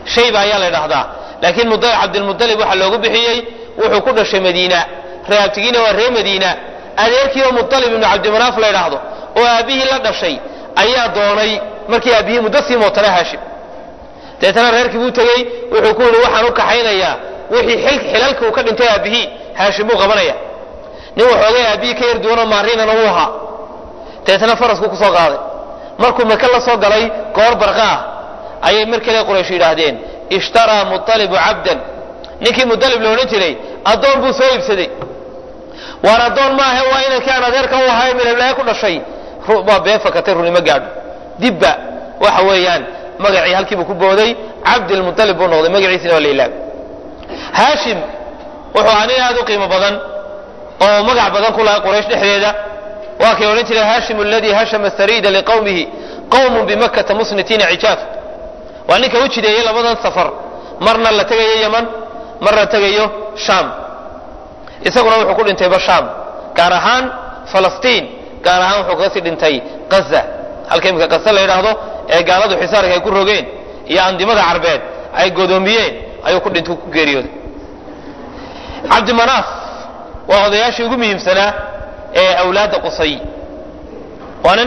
shayba ayaa la yidhaahdaa laakiin cabdilmutalib waxaa loogu bixiyey wuxuu ku dhashay madiina reeabtigiina waa reer madiina adeerkii oo mutalib ibnu cabdimanaaf la yidhaahdo oo aabbihii la dhashay ayaa doonay markii aabbihii muddo sii mootana haashim deetana reerkii buu tegey wuxuu ku yidhi waxaan u kaxaynayaa wixii xilalka uu ka dhintay aabbihii haashim buu qabanaya nin waxoogay aabbihii ka yar duwanoo maariinana wuu ahaa deetana farasku ku soo qaaday markuu maka la soo galay goor barqa ah ayay mar kale quraysh yidhaahdeen ishtaraa mutalibu cabdan ninkii mutalib la odhan jiray addoon buu soo iibsaday waan addoon maahe waa inankii aan adeerka u ahay milhablaaye ku dhashay waa been fakatay runimo gaadho dibba waxa weeyaan magacii halkiibuu ku booday cabdilmutalib buu noqday magaciisina waa la ilaabay haashim wuxuu ahaa nin aad u qiimo badan oo magac badan ku lahay quraysh dhexdeeda waa kay odhan jiray haashim aladii hashama sariida liqawmihi qawmun bimakkata musnitiina cijaaf waa ninka u jideeyey labadan safar marna la tegayo yaman marna la tegayo shaam isaguna wuxuu ku dhintayba shaam gaar ahaan falastiin gaar ahaan wuxuu kaga sii dhintay qaza halka imika qaza la yidhaahdo ee gaaladu xisaarka ay ku rogeen iyo andimada carbeed ay godoomiyeen ayuu ku dhintay ku geeriyooday cabdimanaaf waa odayaashii ugu muhiimsanaa ee awlaadda qusay waana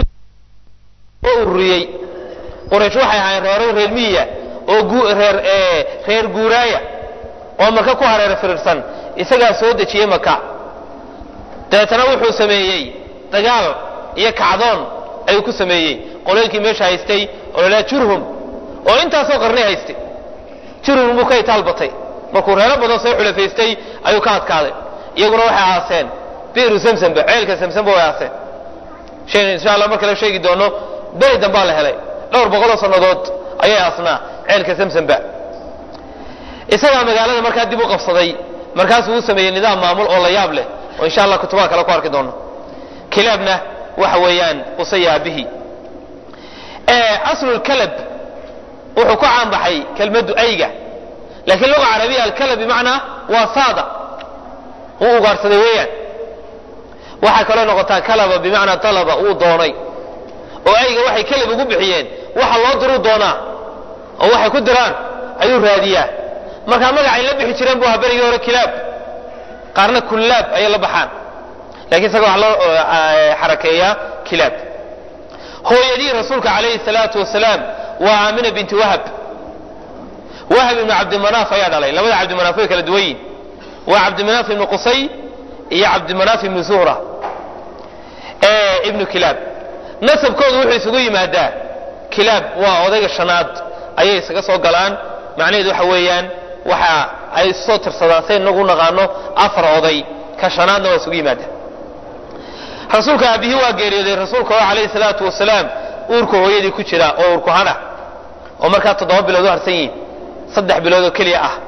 oo ururiyey quraysh waxay ahaayeen reero reer miyiya oo reer reer guuraaya oo maka ku hareer firirsan isagaa soo dejiyey maka dabeetana wuxuu sameeyey dagaal iyo kacdoon ayuu ku sameeyey qolooyinkii meesha haystay oo la yidhaha jurhum oo intaasoo qarni haystay jurhum buu ka itaalbatay markuu reero badan soo xulafaystay ayuu ka adkaaday iyaguna waxay aaseen biiru samsamba ceelka samsamba way aaseen shay insha allah marka la sheegi doono beri dambaa la helay dhowr boqoloo sannadood ayay aasnaa ceelka samsamba isagaa magaalada markaa dib u qabsaday markaasuu u sameeyey nidaam maamul oo la yaab leh oo insha allah kutubaha kale ku arki doono kilaabna waxa weeyaan qusaya aabihii aslu lkalab wuxuu ku caanbaxay kelmaddu ayga laakiin luga carabiya alkalab bimacnaa waa saada uu ugaarsaday weeyaan waxaa kaloo noqotaa kalaba bimacnaa talaba uu doonay oo ayga waxay kalab ugu bixiyeen waxa loo diruu doonaa oo waxay ku diraan ayuu raadiyaa markaa magacay la bixi jireen buu ahaa berigii hore kilaab qaarna kullaab ayay la baxaan lakiin isaga waxa loo xarakeeyaa kilaab hooyadii rasuulka calayhi salaatu wasalaam waa aamina binti wahab wahab ibnu cabdimanaaf ayaa dhalay labada cabdimanaaf way kala duwan yihin waa cabdimanaaf ibnu qusay iyo cabdimanaaf ibnu zuhra ibnu kilaab nasabkoodu wuxuu isugu yimaadaa kilaab waa odayga shanaad ayay isaga soo galaan macnaheedu waxa weeyaan waxa ay soo tirsadaan say inagu naqaano afar oday ka shanaadna waa isugu yimaadaan rasuulka aabihii waa geeriyooday rasuulka oo calayhi salaatu wasalaam uurka hooyadii ku jira oo uurku hadha oo markaa toddoba bilood u harsan yihin saddex bilood oo keliya ah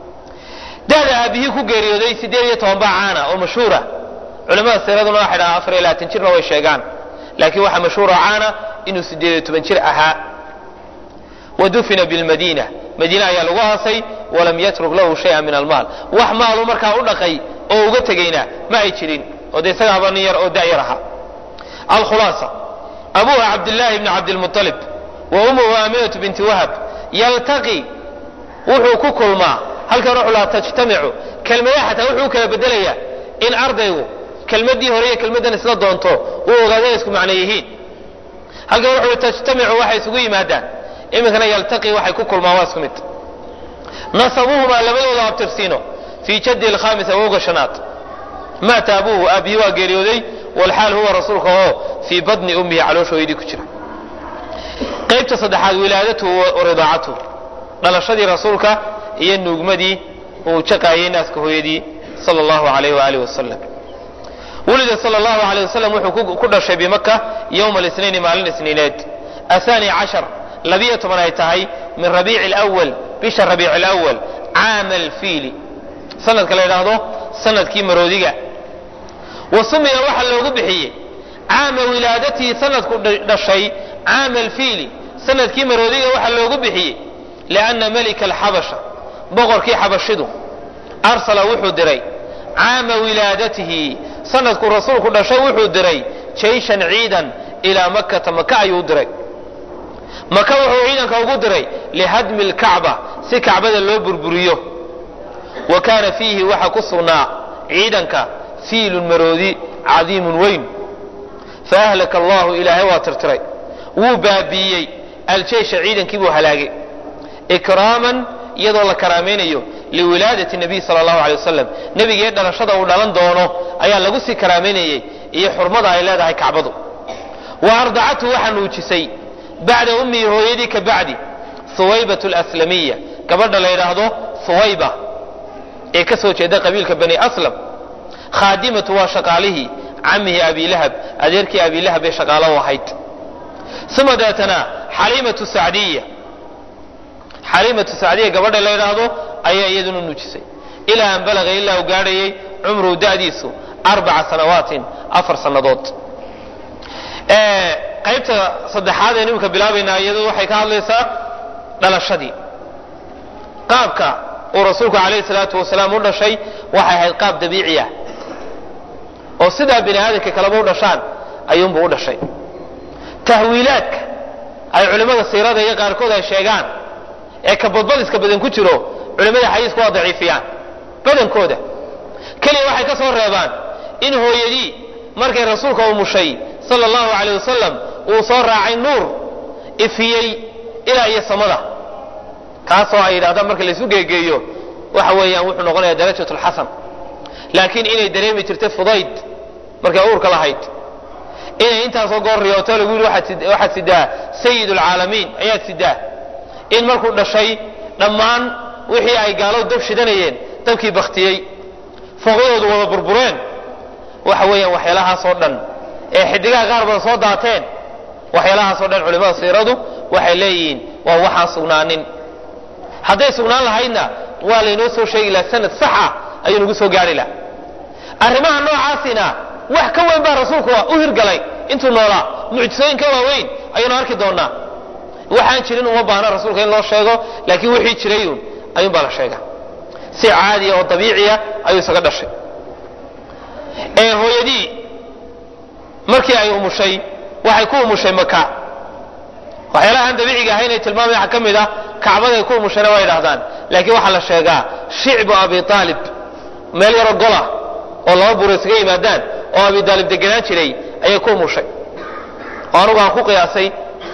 da'da aabihii ku geeriyooday siddeed iyo toban baa caana oo mashhuura culamada siiraduna waxay dhahaan afar iyo labaatan jirna way sheegaan laakiin waxaa mashhuura caana inuu siddeed iyo toban jir ahaa wadufina bilmadiina madiina ayaa lagu aasay walam yatruk lahu shay'an min almaal wax maalu markaa u dhaqay oo uga tegayna ma ay jirin oo dee isagaaba nin yar oo da'yar ahaa alkhulaasa abuha cabdillaahi bni cabdilmutalib wa ummuhu aaminatu binti wahab yaltaqi wuxuu ku kulmaa halkan wuxuu lahaa tajtamicu kelmadaha xataa wuxuu u kala bedelayaa in ardaygu kelmaddii hore iyo kelmaddan isla doonto uu ogaada isku macno yihiin halkan wuxuu tajtamicu waxay isugu yimaadaan iminkana yaltaqi waxay ku kulmaan waa isku mid nasabuhumaa labadooda abtirsiino fii jaddi alkhamis awowga shanaad maata abuuhu aabbihi waa geeriyooday walxaal huwa rasuulka oo fii badni ummihi calooshooyadii ku jira qaybta saddexaad wilaadatuhu wa ridaacatuhu dhalashadii rasuulka iyo nuugmadii uu jaqaayay naaska hooyadii sala allahu alayh waalihi wasalam wulida sala allahu alayh wasalam wuxuu ku dhashay bimaka yowma alisniini maalin isniineed ahaani cashar labiyo toban ay tahay min rabiici alawal bisha rabiici alawal caama alfiili sanadka la yidhaahdo sanadkii maroodiga wa sumiya waxaa loogu bixiyey caama wilaadatii sanadku dhashay caama alfiili sanadkii maroodiga waxaa loogu bixiyey lianna melika alxabasha boqorkii xabashidu arsala wuxuu diray caama wilaadatihi sanadku rasuulku dhashay wuxuu diray jayshan ciidan ilaa makkata maka ayuu diray maka wuxuu ciidanka ugu diray lihadmi alkacba si kacbada loo burburiyo wa kaana fiihi waxa ku sugnaa ciidanka fiilun maroodi cadiimun weyn faahlaka allahu ilaahay waa tirtiray wuu baabiiyey aljeysha ciidankii buu halaagay ikraaman iyadoo la karaamaynayo liwilaadati nabiy sala allahu alay wasalam nebigee dhalashada uu dhalan doono ayaa lagu sii karaamaynayey iyo xurmada ay leedahay kacbadu wa ardacathu waxaa nuujisay bacda ummihi hooyadii ka bacdi huwaybat alaslamiya gabadha la yidhaahdo huwayba ee ka soo jeeda qabiilka bani aslam khaadimatu waa shaqaalihii camihi abilahab adeerkii abilahab ee shaqaalo u ahayd uma deetana xaliimatu sacdiya xaliimatu sacdiya gabadha la yidhaahdo ayaa iyaduna nuujisay ilaa an balaga ilaa uu gaadhayay cumruhu da'diisu arbaca sanawaatin afar sannadood qaybta saddexaad ee nimika bilaabaynaa iyadu waxay ka hadlaysaa dhalashadii qaabka uu rasuulku calayhi salaatu wasalaam u dhashay waxay ahayd qaab dabiici ah oo sidaa bini aadamka kaleba u dhashaan ayuunbuu u dhashay tahwiilaadka ay culimmada siirada iyo qaarkood ay sheegaan ee ka badbadiska badan ku jiro culimmada xadiisku waa daciifiyaan badankooda keliya waxay ka soo reebaan in hooyadii markay rasuulka umushay sala allahu calayh wasalam uu soo raacay nuur ifiyey ilaa iyo samada kaasoo ay yidhahdaan marka laysu geegeeyo waxa weeyaan wuxuu noqonayaa darajat lxasan laakiin inay dareemi jirtay fudayd markay uurka lahayd inay intaasoo goor riyooto lagu yidhi waxaad sidaa sayid alcaalamiin ayaad sidaa in markuu dhashay dhammaan wixii ay gaalow dab shidanayeen dabkii baktiyey fooqyadoodu wada burbureen waxa weeyaan waxyaalahaasoo dhan ee xidigaha qaar badan soo daateen waxyaalahaasoo dhan culimmada siiradu waxay leeyihiin waa waxaan sugnaanin hadday sugnaan lahaydna waa laynoo soo sheegi laha sanad saxa ayuu nagu soo gaari laha arrimaha noocaasina wax ka weyn baa rasuulku u hirgalay intuu noolaa mucjisooyin ka waaweyn ayuunu arki doonaa waxaan jirin uma baahna rasuulka in loo sheego laakiin wixii jirayun ayuun baa la sheega si caadiya oo dabiiciya ayuu isaga dhashay ee hooyadii markii ay umushay waxay ku umushay maka waxyaalahaan dabiiciga ahayn ay tilmaamaya waxa ka mid ah kacbaday ku umushayna waa yidhaahdaan laakiin waxaa la sheegaa shicbu abi aalib meel yaro gola oo laba buur isaga yimaadaan oo abi aalib degenaan jiray ayay ku umushay oo anugu aan ku qiyaasay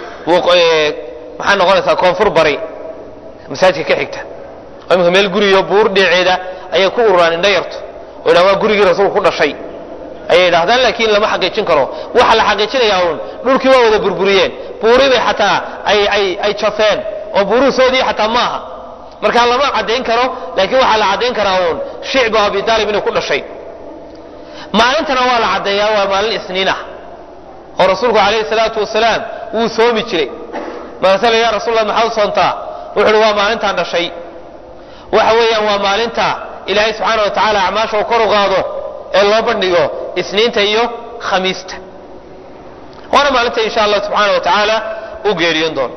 maxay noqonaysaa koonfur bari masaajidka ka xigta oo imika meel guriyo buur dhinaceeda ayay ku ururaan indho yarto oo yidhaha waa gurigii rasuulku ku dhashay ayay yidhahdaan laakiin lama xaqiijin karo waxa la xaqiijinayaa uun dhulkii waa wada burburiyeen buuri bay xataa ay ay ay jafeen oo buuruhusoodii xataa maaha markaa lama caddayn karo laakiin waxaa la caddayn karaa uun shicbu abi aalib inuu ku dhashay maalintana waa la caddeeyaa waa maalin isniin ah oo rasuulku calayhi salaatu wasalaam wuu soomi jiray markaasa ya rasulallah maxaad u soontaa wuxu uhi waa maalintaan dhashay waxa weeyaan waa maalinta ilaahay subxaana wa tacaala acmaasha uu kor u qaado ee loo bandhigo isniinta iyo khamiista waana maalinta insha allah subxaana wa tacaala u geeriyon doono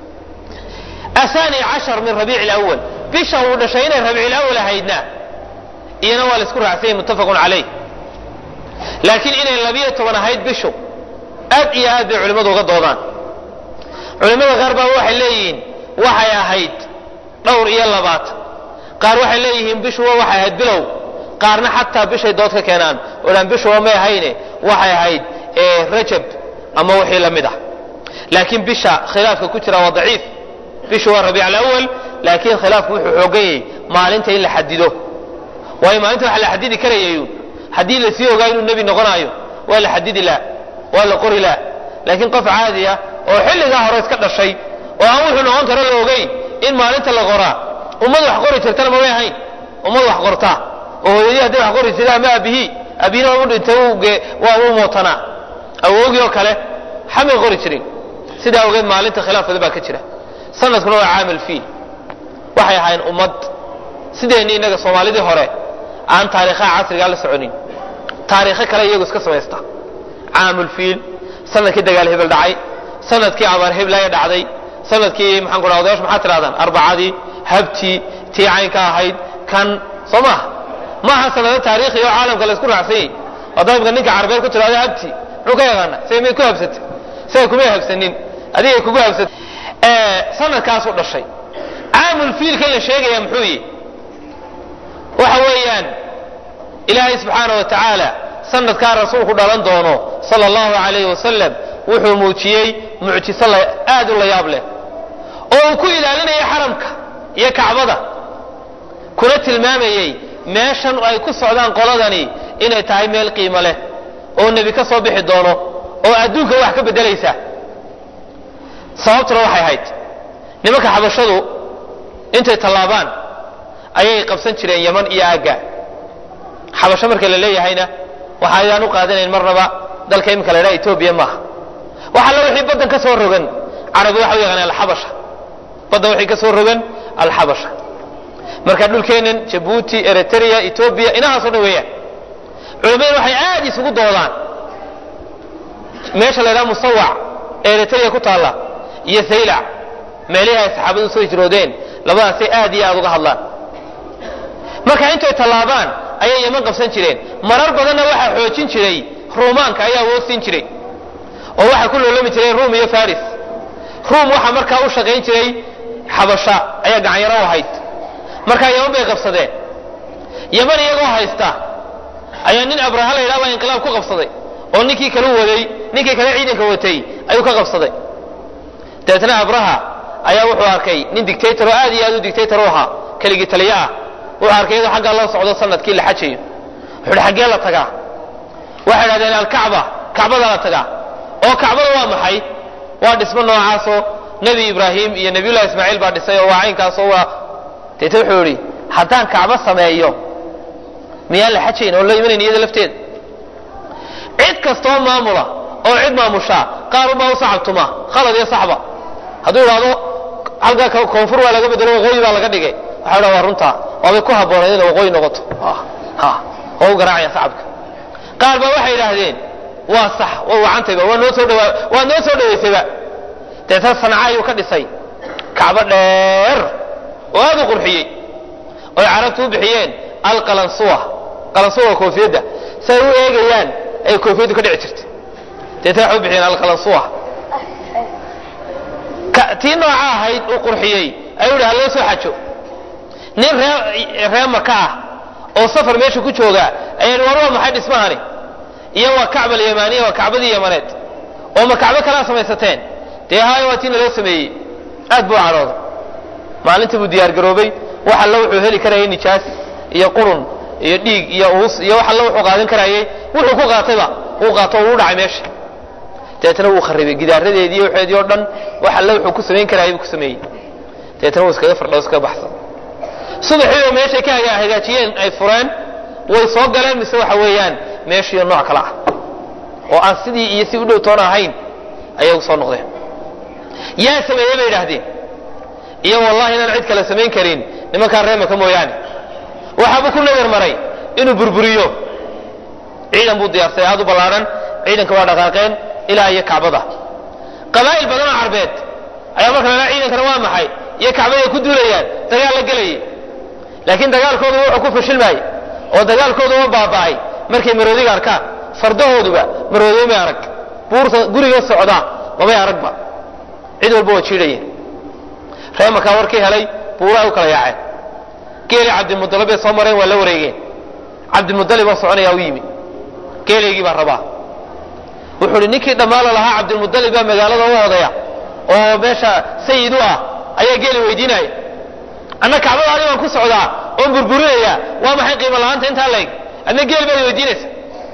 athani cashar min rabiic alawal bisha uu dhashay inay rabiic alawal ahaydna iyana waa la isku raacsanyay muttafaqun calayh laakiin inay labiyo toban ahayd bishu aad iyo aad bay culimmadu uga doodaan culimmada qaar baa waxay leeyihiin waxay ahayd dhowr iyo labaatan qaar waxay leeyihiin bishuwa waxay ahayd bilow qaarna xataa bishay dood ka keenaan odhaan bishuwa may ahayne waxay ahayd rajab ama wixii la mid ah laakiin bisha khilaafka ku jira waa daciif bishu waa rabiic alawal laakiin khilaafku wuxuu xoogan yahay maalinta in la xadido waayo maalinta waxa la xadidi karayayun haddii la sii ogaa inuu nebi noqonaayo waa la xadidi la waa la qori la laakiin qof caadi ah oo xilligaa hore iska dhashay oo aan wuxuu noqon karo la ogeyn in maalinta la qoraa ummad wax qori jirtana ma way ahayn ummad wax qortaa oo hooyadii hadday wax qori jirta ama aabihii aabihina waa u dhintay waa uu mootanaa awoogii oo kale xamay qori jirin sidaa ogeed maalinta khilaafada baa ka jira sanadkuna waa caamil fiil waxay ahayn ummad sideenni innaga soomaalidii hore aan taariikhaha casrigaa la soconin taariikho kale iyagu iska samaysta caamul fiil sanadkii dagaal hebel dhacay sanadkii abaar heblaya dhacday sanadkii maxaan ku dhaha odayaashu maxaad tirahdaan arbacadii habtii tii caynka ahayd kan soo maaha maaha sanado taariikhi oo caalamka la isku raacsan yahy haddaa imka ninka carabeed ku tirahda habtii muxuu ka yaqaana say may ku habsatay say kumay habsanin adigay kugu habsatay sanadkaasuu dhashay. caamul fiilka la sheegaya muxuu yihi waxa weeyaan ilaahay subxaanahu wa tacaala sanadkaa rasuulku dhalan doono sala allahu calayhi wasalam wuxuu muujiyey mucjiso aad u la yaab leh oo uu ku ilaalinayay xaramka iyo kacbada kuna tilmaamayey meeshan ay ku socdaan qoladani inay tahay meel qiimo leh oo nebi ka soo bixi doono oo adduunka wax ka beddelaysa. sababtuna waxay ahayd nimanka xabashadu intay tallaabaan ayay qabsan jireen yaman iyo aagga. xabasho marka la leeyahayna waxa ayaan u qaadanayn marnaba dalka imika la yidhaha etoobiya maaha. waxa la wixii baddan ka soo rogan carabi waxa u yaqaanaan alxabasha. baddan wixii ka soo rogan alxabasha. marka dhulkeennan jabuuti eritrea etoobiya inahaasoo dhan weeyaan. culamadu waxay aad isugu doodaan meesha la yidhaha musawac eritrea ku taalla iyo saylac meelihi ay saxaabadu soo hijroodeen labadaasay aad iyo aad uga hadlaan. marka intay tallaabaan ayay yaman qabsan jireen. marar badanna waxaa xoojin jiray ruumaanka ayaa woosiin jiray oo waxaa ku loolami jiray ruum iyo faris. ruum waxaa markaa u shaqayn jiray xabasha ayaa gacanyaro u ahayd. markaa yaman bay qabsadeen. yaman iyagoo haysta ayaa nin abraha la yidhaha baa inqilaab ku qabsaday oo ninkii kale waday ninkii kale ciidanka watay ayuu ka qabsaday. dabeetna abraha ayaa wuxuu arkay nin dictator oo aad iyo aad u dictator u ahaa keligii taliya ah. wuxuu arkay iyadoo xaggaa loo socdo sanadkii la xajayo. wuxuu hi xaggee la tagaa? waxay idhahdeen alkacba, kacbada la tagaa. oo kacbada waa maxay? waa dhismo noocaasoo nebi ibraahim iyo nebiyullahi ismaaciil baa dhisay oo waa caynkaasoo waa deeta wuxuu idhi haddaan kacbo sameeyo miyaan la xajayn oo la imanayn iyada lafteeda? cid kastoo maamula oo cid maamushaa qaar unbaa u sacabtuma khalad iyo saxba. hadduu idhaahdo halkaa koonfur waa laga bedelo waqooyi baa laga dhigay waxa dha waa runtaa waabay ku habboonayd inay waqooyi noqoto oo u garaacaya sacabka. qaar baa waxay idhaahdeen waa sax waa wacantayba waa noo soo dhawaa waa noo soo dhawaysayba. deetana sanca ayuu ka dhisay kacbo dheer oo aad u qurxiyey oy carabtu u bixiyeen alqalansuwa. qalansuwa waa koofiyadda say u eegayaan ay koofiyaddu ka dhici jirtay. deetana waxay u bixiyeen alqalansuwa. tii nooca ahayd uu qurxiyey ayuu ihi ha loo soo xajo. nin ree ree maka ah oo safar meesha ku jooga ayaa war waa maxay dhismahani? iyo waa kacba alyamaaniya waa kacbadii yamaneed oo ma kacbo kalaa samaysateen? dee haayo waa tii naloo sameeyey. aad buu cadhooday. maalintii buu diyaar garoobay wax alla wuxuu heli karayay nijaas iyo qurun iyo dhiig iyo uus iyo wax alla wuxuu qaadan karayay wuxuu ku qaatayba uu qaato uu dhacay meesha. deetana wuu kharibay gidaaradeedii waxeedii oo dhan wax alla wuxuu ku samayn karayay buu ku sameeyey. deetana wuu iskaga fardho iskaga baxsan. subaxii oo meeshay ka hagaajiyeen ay fureen way soo galeen mise waxa weeyaan meeshii nooc kale ah oo aan sidii iyo si u dhow toona ahayn ayay soo noqdeen. yaa sameeyey bay idhaahdeen iyo wallahi inaan cid kale samayn karin nimankaan reer maka mooyaane. waxaabuu ku nagar maray inuu burburiyo. ciidan buu diyaarsaday aad u ballaadhan. ciidanka waa dhaqaaqeen ilaa iyo kacbada. qabaa'il badan oo carbeed ayaa marka la ciidankana waa maxay iyo kacbaday ku duulayaan dagaal la gelayay. laakiin dagaalkoodu wuxuu ku fashilmayay oo dagaalkoodu waa baaba'ay markay maroodiga arkaan. fardahooduba maroodiyo may arag. buurta guriga socda mamay aragba. cid walba waa jiidhayeen. reer makaa warkii helay buuraha u kala yaaceen. geelii cabdimudalib bay soo mareen waa la wareegeen. cabdimudalib oo soconayaa u yimi. geelaygii baa rabaa. wuxuu hi ninkii dhammaala lahaa cabdilmudalib baa magaalada u odaya oo meesha sayid u ah ayaa geeli weydiinaya. anna kacbada adi baan ku socdaa oon burburinaya waa maxay qiimo la'aanta intaa leeg adna geeli baad weydiinaysa.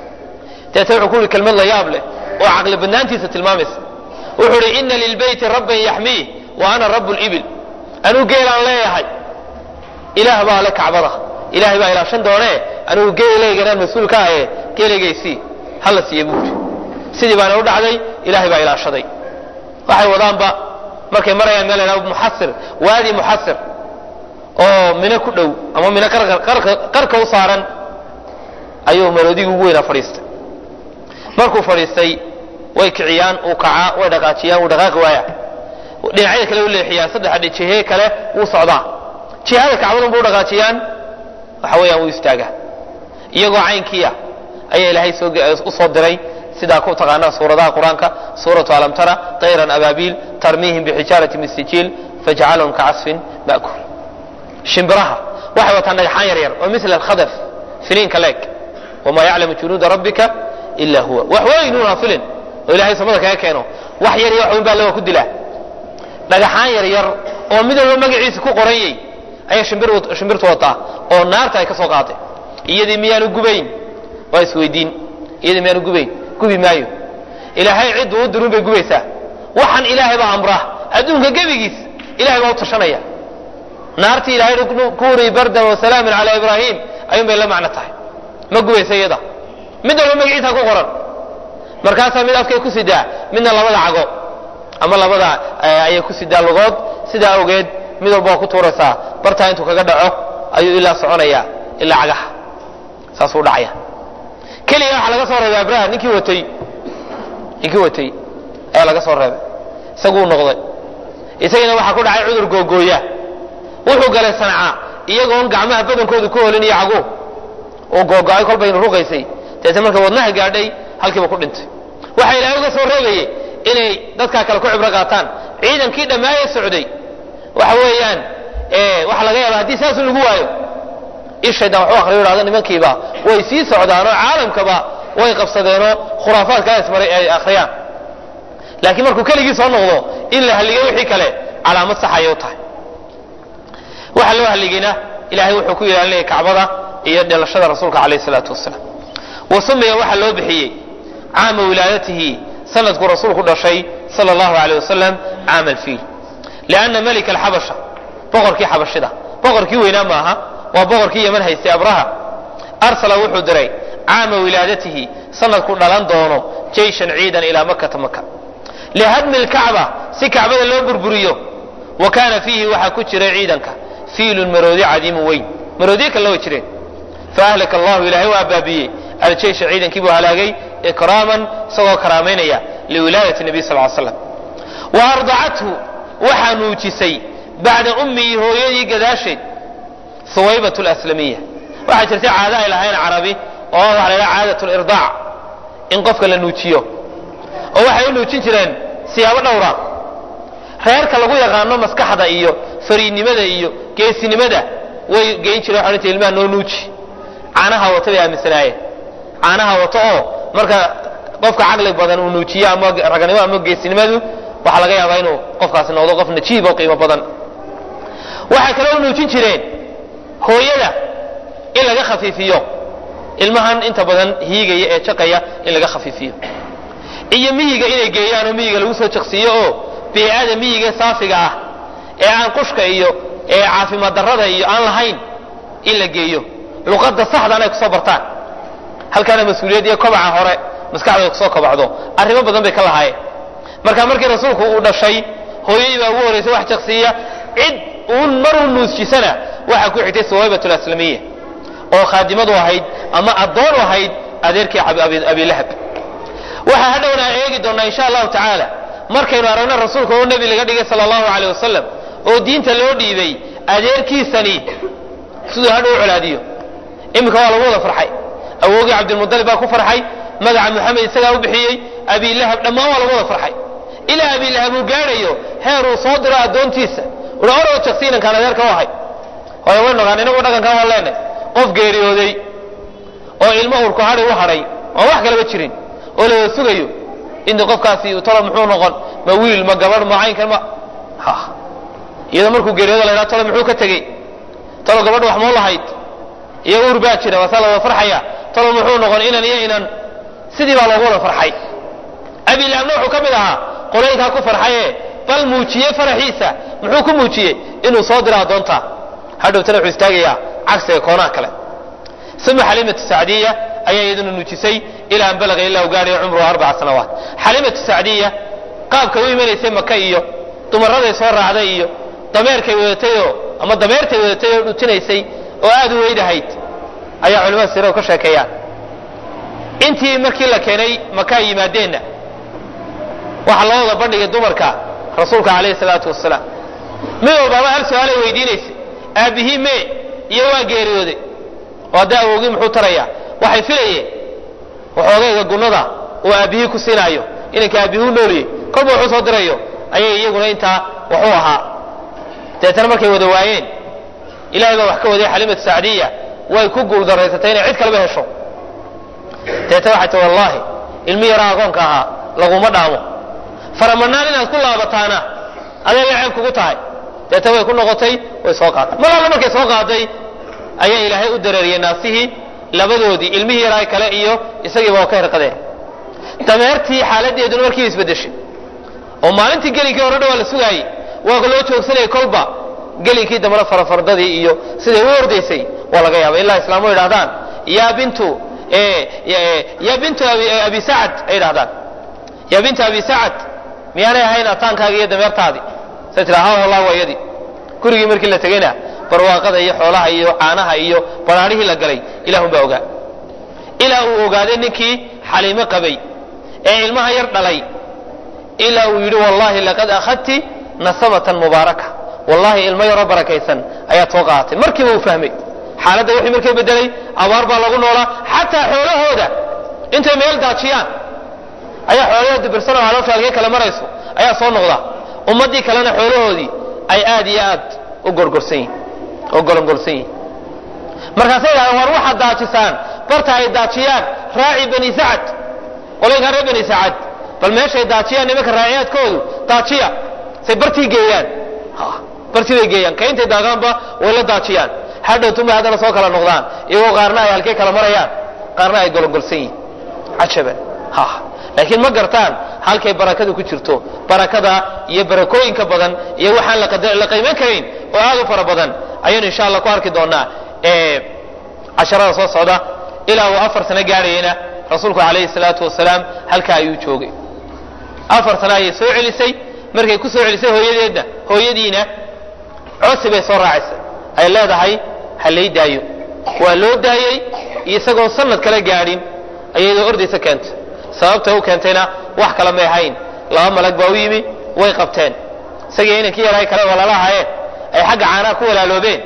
deeta wuxuu ku yihi kelmad la yaab leh oo caqli badnaantiisa tilmaamaysa. wuxuu hi ina lilbeyti rabban yaxmiih wa ana rabu libil. anuu geelaan leeyahay ilaah baa le kacbada ilaahay baa ilaashan doonee anugu geelayganaan mas-uul ka ahe geelaygaysii hala siiye buuri. sidii baana u dhacday ilaahay baa ilaashaday. waxay wadaanba markay marayaan meel la muxasir waadi muxasir oo mina ku dhow ama mina qarka u saaran ayuu maroodigu ugu weynaa fadhiistay. markuu fadhiistay way kiciyaan uu kacaa way dhaqaajiyaan uu dhaqaaqi waaya. dhinacyada kale u leexiyaan saddexa jihe kale wuu socdaa. jihada kacbadan buu dhaqaajiyaan waxa weeyaan wuu istaagaa. iyagoo caynkiia ayaa ilaahay u soo diray سيدا كو تقانا سورة قرآنك سورة ألم ترى طيرا أبابيل ترميهم بحجارة من سجيل فجعلهم كعصف مأكول شمبرها waxay wataan dhagaxaan yar yar oo misla al-khadaf filin kaleek wama ya'lamu junuud rabbika illa huwa wax weynuna filin oo ilaahay samada ka keeno wax yar yar oo baa loo ku dilaa dhagaxaan yar yar oo mid walba magaciisa ku qorayay ay shimbir shimbirtu wata oo naarta ay ka soo qaatay iyadii miyaanu gubayn waa isweydiin iyadii miyaanu gubayn gubi maayo ilaahay cid uu dirun bay gubaysaa waxan ilaahay baa amra adduunka gabigiis ilaahay baa u tashanaya naartii ilaahay kuuri bardan wa salaaman ala ibrahim ayun bay la macno tahay ma gubaysa iyada mid walba magaciisa ku qoran markaasaa mid afkay ku sidaa midna labada cago ama labada ayay ku sidaa lugood sidaa ogeed mid walba ku tuuraysaa bartaa intuu kaga dhaco ayuu ilaa soconaya ilaa cagaha saas uu dhacaya kaliya waxa laga soo reebay abraha ninkii watay ninkii watay ayaa laga soo reebay isaguu noqday isagana waxa ku dhacay cudur googooya wuxuu galay sanca iyagoon gacmaha badankoodu ku hoolin iyo cago oo googaay kolba inuu ruqaysay taasina marka wadnaha gaadhay halkiiba ku dhintay waxa ilaahay uga soo reebayay inay dadka kale ku cibro qaataan ciidankii dhamaayay socday waxa weeyaan ee waxa laga yaabaa hadii saas lagu waayo ishayda wuxuu akhriyo raadin nimankiiba way sii socdaan oo caalamkaba way qabsadeenoo khuraafaadka ismaray ay akhriyaan laakiin markuu kaligii soo noqdo in la haliyo wixii kale calaamad sax ay u tahay waxa loo haligina ilaahay wuxuu ku ilaalinay kacbada iyo dhalashada rasuulka kaleey salaatu wasalaam wasamiya waxa loo bixiyay aama wilaayatihi sanadku rasuulku dhashay sallallahu alayhi wasallam aam al-fil laana malik al-habasha boqorkii habashida boqorkii weynaa maaha waa boqorkii yaman haystay abraha arsala wuxuu diray aama wilaayatihi sanadku dhalan doono jeyshan ciidan ila makkah makkah lihadmi al-ka'ba si kacbada loo burburiyo wa kana fihi waxa ku jiray ciidanka فيل مرودي عديم وين مرودي كلا وجرين فأهلك الله إلهي وأبابيه الجيش عيدا كيبو هلاقي إكراما سوى كرامين لولاية النبي صلى الله عليه وسلم وأرضعته وحنوتسي بعد أمي هو يدي قداشي ثويبة الأسلمية وحجرتي عادة إلهين عربي وواضح على عادة الإرضاع إن قفك لنوتيو ووحي نوتين جرين سيابة نورا reerka lagu yaqaano maskaxda iyo fariidnimada iyo geesinimada way geyn jireen xarinta ilmaha noo nuuji caanaha wata bay aaminsanayeen caanaha wata oo marka qofka caqli badan uu nuujiyo ama raganimo ama geesinimadu waxa laga yaabaa inuu qofkaasi noqdo qof najiib oo qiimo badan waxa kale oo nuujin jireen hooyada in laga khafiifiyo ilmahan inta badan hiigaya ee jaqaya in laga khafiifiyo iyo miyiga inay geeyaan oo miyiga lagu soo jaqsiyo oo بيئة ميجا صافقة إيه عن قشكة إيو إيه عافمة درادة إيو عن لهين إلا جيو لقد الصحة أنا يكصبرتان هل كان مسؤولية دي كبعة هراء مسكعة يكصوك بعضو الرمى بضم بك الله هاي مركا مركا رسولك وقونا شيء هو يبقى هو رئيس واحد شخصية عد ونمروا النوس شي سنة واحد كوي حتى سويبة الأسلامية وخادمة وحيد أما الدور وحيد أديرك يا أبي, أبي لهب waxa hadhowna eegi doona insha Allah ta'ala markaynu aragno rasuulka oo nabi laga dhigay sallallahu alayhi wasallam oo diinta loo dhiibay adeerkiisani sidoo hadhow culaadiyo imika waa lagu wada farxay awoogi Abdul Muttalib baa ku farxay magaca Muhammad isaga u bixiyay Abi Lahab dhamaan waa lagu wada farxay ila Abi Lahab uu gaarayo heer uu soo diro adoontiisa ula oro jaqsiinan kana adeerka wahay oo way noqonayna inagu dhaqanka waa leenay qof geeriyooday oo ilmo uu ku haray u haray oo wax kale ba jirin oo la sugayo in qofkaasi uu tolo muxuu noqon ma wiil ma gabar ma cayn kama ha iyada markuu geeriyoodo la tolo muxuu ka tagay tolo gabadh wax ma lahayd iyo uur baa jira wasala waa farxaya tolo muxuu noqon inaan iyo inaan sidii baa loogu wada farxay Abi Lahab wuxuu ka mid ahaa qolayka ku farxaye bal muujiyay faraxiisa muxuu ku muujiyay inuu soo diraa doonta hadhow tana wuxuu istaagaya cagsiga koona kale ثم حليمة السعدية أي يدن النجسي إلى أن بلغ إلا وقاري عمره أربع سنوات حليمة السعدية قام كوي من يسمى كيو تمرد يصور عديو ضمير كيوتيو أما ضمير كيوتيو نتنيسي وآدو ويدا هيت أي علماء السيرة وكشا كيان انتي مركي لكيني مكاي مادينا وحالله الله بردك الدمركا رسولك عليه الصلاة والسلام ميو بابا هل سؤالي ويدينيسي أبيه مي يوا قيريو دي ودا awoogi muxuu taraya waxay filayeen waxoogayga gunada oo aabihii ku siinaayo inanka aabihuu nooliyey kolba wuxuu soo dirayo ayay iyaguna intaa wuxuu ahaa deetana markay wada waayeen ilaahay baa wax ka waday xalimatu sacdiya way ku guuldaraysatay inay cid kaleba hesho deetana waxay tahay wallaahi ilmi yaraa agoonka ahaa laguma dhaamo faramanaan inaad ku laabataana adeega ceeb kugu tahay deetana way ku noqotay way soo qaaday mar alla markay soo qaaday ayaa ilaahay u dareeriyey naasihii labadoodii ilmihii yaraa kale iyo isagiiba waa ka hirqadeen dameertii xaaladeeduna markii isbedeshay oo maalintii gelinkii hore dhawaa la sugaayey waa loo joogsanayay kolba gelinkii dambana farafardadii iyo siday u ordaysay waa laga yaaba ilaa islaamu yidhahdaan yaa bintu ya bintu abi sacad ay yidhahdaan ya bintu abi sacad miyaanay ahayn ataankaaga iyo dameertaadii say tiraa ha wallahi waa yadii gurigii markii la tegayna barwaaqada iyo xoolaha iyo caanaha iyo banaanihii la galay ilaahun baa ogaa ilaa uu ogaaday ninkii xaliimo qabay ee ilmaha yar dhalay ilaa uu yidhi wallahi laqad akhadti nasabatan mubaaraka wallahi ilmo yaroo barakaysan ayaad soo qaadatay markiiba uu fahmay xaaladda wixii markay bedelay abaar baa lagu noolaa xataa xoolahooda intay meel daajiyaan ayaa xoolahooda birsan oo caloosha halkay kala marayso ayaa soo noqda ummaddii kalena xoolahoodii ay aad iyo aad u gorgorsan yihin oo golongolsan yihin markaasay yidhahdeen war waxaad daajisaan barta ay daajiyaan raaci bani sacad qolaykaan reer bani sacad bal meeshay daajiyaan nimanka raaciyaadkoodu daajiya say bartii geeyaan bartii bay geeyaan ka intay daagaanba way la daajiyaan hadhowtuma haddana soo kala noqdaan iyagoo qaarna ay halkay kala marayaan qaarna ay golongolsan yihin cajaban ha laakiin ma gartaan halkay barakadu ku jirto barakada iyo barakooyinka badan iyo waxaan la qiiman karin oo aad u fara badan ayaynu insha allah ku arki doonaa casharada soo socda ilaa uu afar sano gaadhayena rasuulku calayhi salaatu wasalaam halkaa ayuu joogay afar sano ayay soo celisay markay ku soo celisay hooyadeedna hooyadiina cosi bay soo raacisay ay leedahay ha lay daayo waa loo daayey isagoo sanad kala gaadhin ayadoo ordaysa keentay sababta u keentayna wax kale may ahayn laba malag baa u yimi way qabteen isagii inankii yaraay kale walaala ahaayeen ay xagga caanaha ku walaaloobeen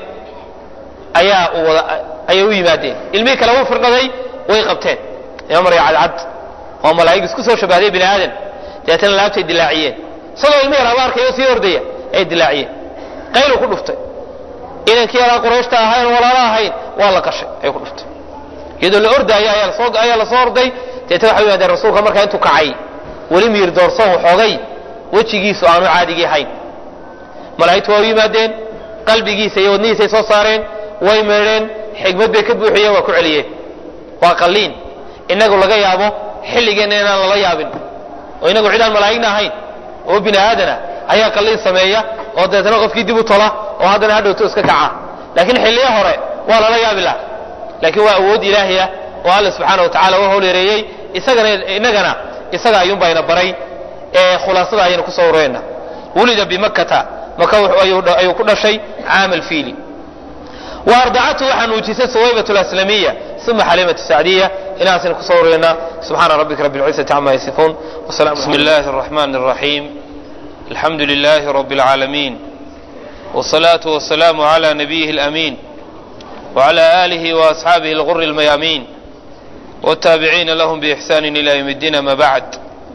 ayaa ayay u yimaadeen ilmihii kale wuu firdhaday way qabteen ima marya cadcad waa malaa'ig isku soo shabahday bini aadan deetana laabtay dilaaciyeen isagoo ilmi yar abaarkayoo sii ordaya ay dilaaciyeen qaylu ku dhuftay inankii yaraa qurayshta ahayn walaala ahayn waa la qashay ay ku dhuftay iyadoo la ordaayo ayaa la soo orday deetana waxay u yimaadeen rasuulka markaa intuu kacay weli miyir doorsoon waxoogay wejigiisu aanu caadigii ahayn malaa'igtu waa u yimaadeen qalbigiisa iyo wadnihiisay soo saareen way meedheen xigmad bay ka buuxiyeen waa ku celiyeen waa qalliin inagu laga yaabo xilligeenna inaan lala yaabin oo inagu cidaan malaa'igna ahayn oo bini aadana ayaa qalliin sameeya oo deetana qofkii dib u tola oo haddana hadhowto iska kaca laakiin xilliyo hore waa lala yaabi laha laakiin waa awood ilaahiya oo alla subxaana wa tacala u howleereeyey isagana inagana isaga ayuunbaa ina baray ee khulaasada ayaynu ku soo urureyna wulida bimakkata maka ayuu ku dhashay caam alfiili wa ardacatu waxaa nuujisay suwaybat alaslamiya uma xalimatu sacdiya inaasaynu kusoo urureyna subxaana rabbika rabbi lcizati cama yasifuun bismi illaahi araxmaani araxiim alxamdu lilaahi rabbi alcaalamiin wsalaatu wasalaamu cala nabiyihi alamiin wcala aalihi waasxaabihi alguri almayaamiin wataabiciina lahum biixsaani ila yowm iddiin ama bacd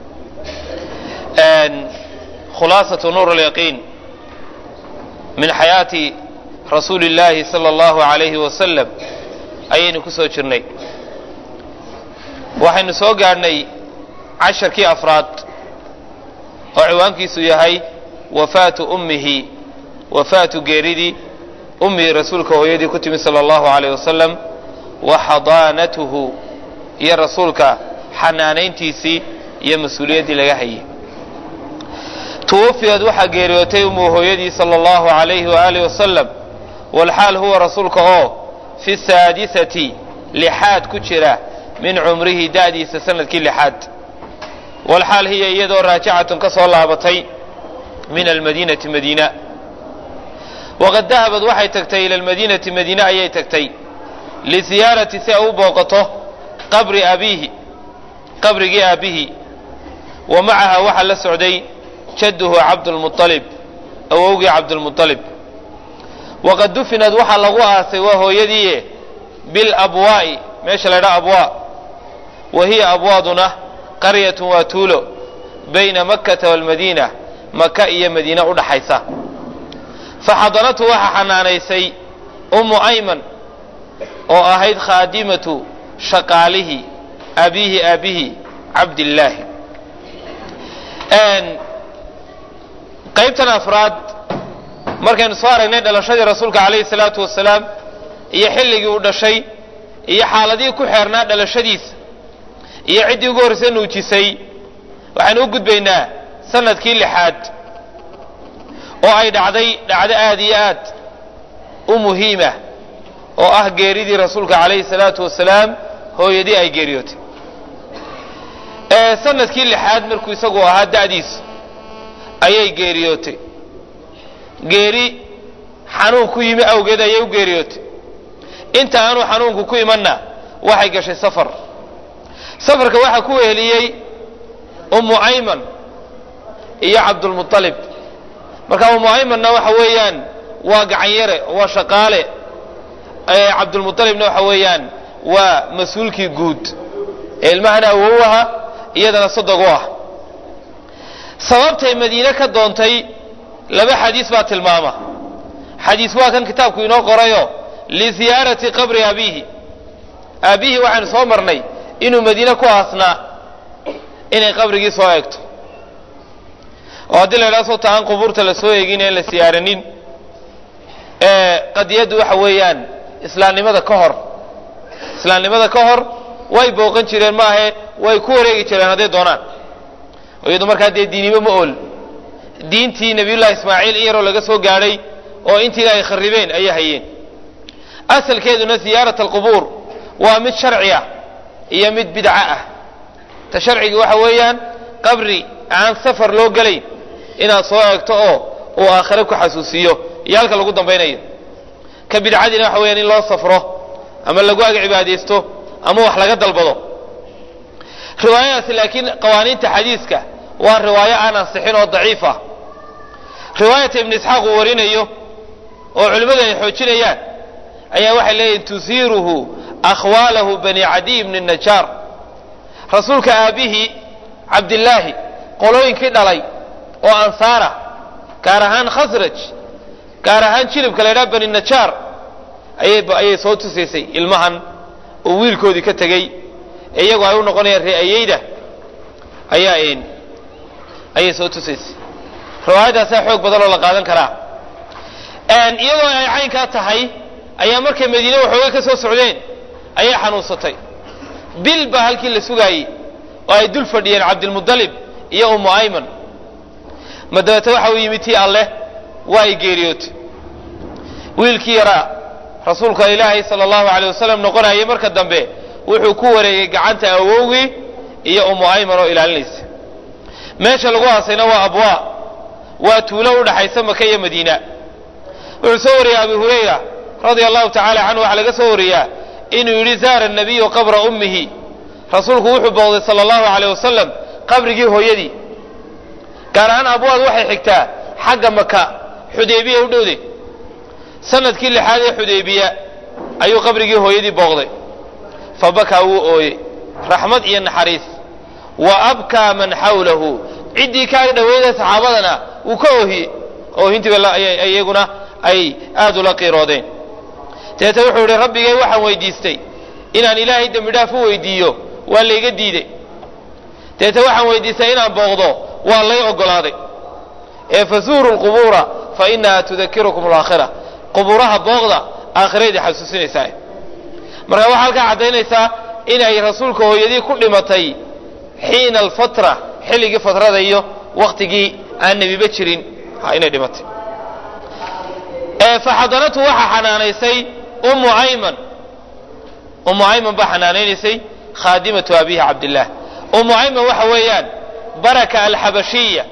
khulaasatu nuur alyaqiin min xayaati rasuuli illaahi sala allahu alayhi wasalam ayaynu ku soo jirnay waxaynu soo gaadhnay casharkii afraad oo ciwaankiisu yahay wafaatu ummihi wafaatu geeridii ummihii rasuulka hooyadii ku timi sala allahu alayh wasalam wa xadaanatuhu iyo rasuulka xanaanayntiisii iyo mas-uuliyaddii laga hayay tuwafiyad waxaa geeriyootay ummuhu hooyadii sala allahu alayhi waaalih wasalam walxaal huwa rasuulka oo fi saadisati lixaad ku jira min cumrihi da'diisa sanadkii lixaad walxaal hiya iyadoo raajicatun ka soo laabatay min almadiinati madiina waqad dahabad waxay tagtay ila almadiinati madiine ayay tagtay lisiyaarati si ay u booqato qabri abiihi qabrigii aabihi wa macaha waxaa la socday jadduhu cabdulmualib awowgii cabdulmualib waqad dufinad waxaa lagu aasay waa hooyadiie bilabwaa'i meesha la ydhaha abwaa wa hiya abwaaduna qaryatun waa tuulo bayna makkata waalmadiina maka iyo madiina u dhaxaysa faxadanatu waxa xanaanaysay ummu ayman oo ahayd khaadimatu shaqaalihi abiihi aabihi cabdillaahi qaybtan afraad markaynu soo aragnay dhalashadii rasuulka calayhi salaatu wasalaam iyo xilligii uu dhashay iyo xaaladihii ku xeernaa dhalashadiisa iyo ciddii ugu horraysay nuujisay waxaynu u gudbaynaa sanadkii lixaad oo ay dhacday dhacdo aad iyo aad u muhiima oo ah geeridii rasuulka calayhi salaatu wasalaam hooyadii ay geeriyootay sanadkii lixaad markuu isagu ahaa da'diisu ayay geeriyootay geeri xanuun ku yimi awgeed ayay u geeriyootay inta aanu xanuunku ku imanna waxay gashay safar safarka waxaa ku weheliyey ummu ayman iyo cabdulmuطalib marka ummu aymanna waxa weeyaan waa gacan yare waa shaqaale cabdulmuطalibna waxa weeyaan waa mas-uulkii guud ee ilmahana awow aha iyadana sodog u ah sababtay madiine ka doontay laba xadiis baa tilmaama xadiis waa kan kitaabku inoo qorayo liziyaarati qabri abiihi aabihi waxaanu soo marnay inuu madiine ku aasnaa inay qabrigii soo eegto oo haddii la idhaha soota aan qubuurta la soo eegin en la siyaaranin qadiyaddu waxa weeyaan islaamnimada ka hor islaamnimada ka hor way booqan jireen maahe way ku wareegi jireen hadday doonaan iyadu markaa dee diinimo ma ool diintii nabiyullahi ismaaciil in yaroo laga soo gaadhay oo intiina ay kharribeen ayay hayeen asalkeeduna ziyaarat alqubuur waa mid sharci ah iyo mid bidca ah ta sharcigi waxa weeyaan qabri aan safar loo gelayn inaad soo eegto oo uu aakhire ku xasuusiyo iyo halka lagu dambaynayo ka bidcadiina waxa weeyaan in loo safro ama lagu ag cibaadaysto ama wax laga dalbado riwaayadaasi laakiin qawaaniinta xadiiska waa riwaayo aan ansixin oo daciif ah riwaayata ibn isxaaq uu warinayo oo culimmadu ay xoojinayaan ayaa waxay leeyihin tusiiruhu akhwaalahu bani cadiy ibni najaar rasuulka aabihii cabdillaahi qolooyinkii dhalay oo ansaara gaar ahaan khasraj gaar ahaan jilibka la ydhaha bani najaar ayay soo tusaysay ilmahan oo wiilkoodii ka tegey ee iyagu ay u noqonayaan re'ayeyda ayaa ayay soo tusaysay riwaayadaasaa xoog badan oo la qaadan karaa iyadoo ay caynkaa tahay ayaa markay madiine waxoogay ka soo socdeen ayay xanuunsatay bil baa halkii la sugaayey oo ay dul fadhiyeen cabdilmuطalib iyo ummu ayman ma dabeete waxa uu yimi tii alleh waa ay geeriyootay wiilkii yaraa rasuulka ilaahay sala allahu alayh wasalam noqonayay marka dambe wuxuu ku wareegay gacanta awowgii iyo ummu ayman oo ilaalinaysa meesha lagu haasayna waa abwaa waa tuulo u dhaxaysa maka iyo madiina wuxuu soo wariyay abi hurayra radia allahu tacala canhu waxaa laga soo wariyaa inuu yidhi zaara nabiyu qabra ummihi rasuulku wuxuu booqday sala allahu alayh wasalam qabrigii hooyadii gaar ahaan abwaad waxay xigtaa xagga maka xudaybiya u dhowday sanadkii lixaad ee xudaybiya ayuu qabrigii hooyadii booqday fabakaa wuu ooyey raxmad iyo naxariis wa abkaa man xawlahu ciddii kaaga dhaweyda saxaabadana wuu ka oohiyey oohintiiba iyaguna ay aad ula qiiroodeen dabeete wuxuu idhi rabbigay waxaan weydiistay inaan ilaahay dembi dhaaf u weydiiyo waa layga diidey dabeete waxaan weydiistay inaan booqdo waa lay ogolaaday ee fazuuru lqubuura fa inaha tudakirukum alaakhira qubuuraha booqda aakhirayda xasuusinaysaa marka waxaa halkaa caddaynaysaa inay rasuulka hooyadii ku dhimatay xiina alfatra xilligii fatrada iyo waktigii aan nebiba jirin inay dhimatay faxadanatu waxaa xanaanaysay ummu ayman ummu ayman baa xanaanaynaysay khaadimatu abihi cabdillaah ummu ayman waxa weeyaan baraka alxabashiya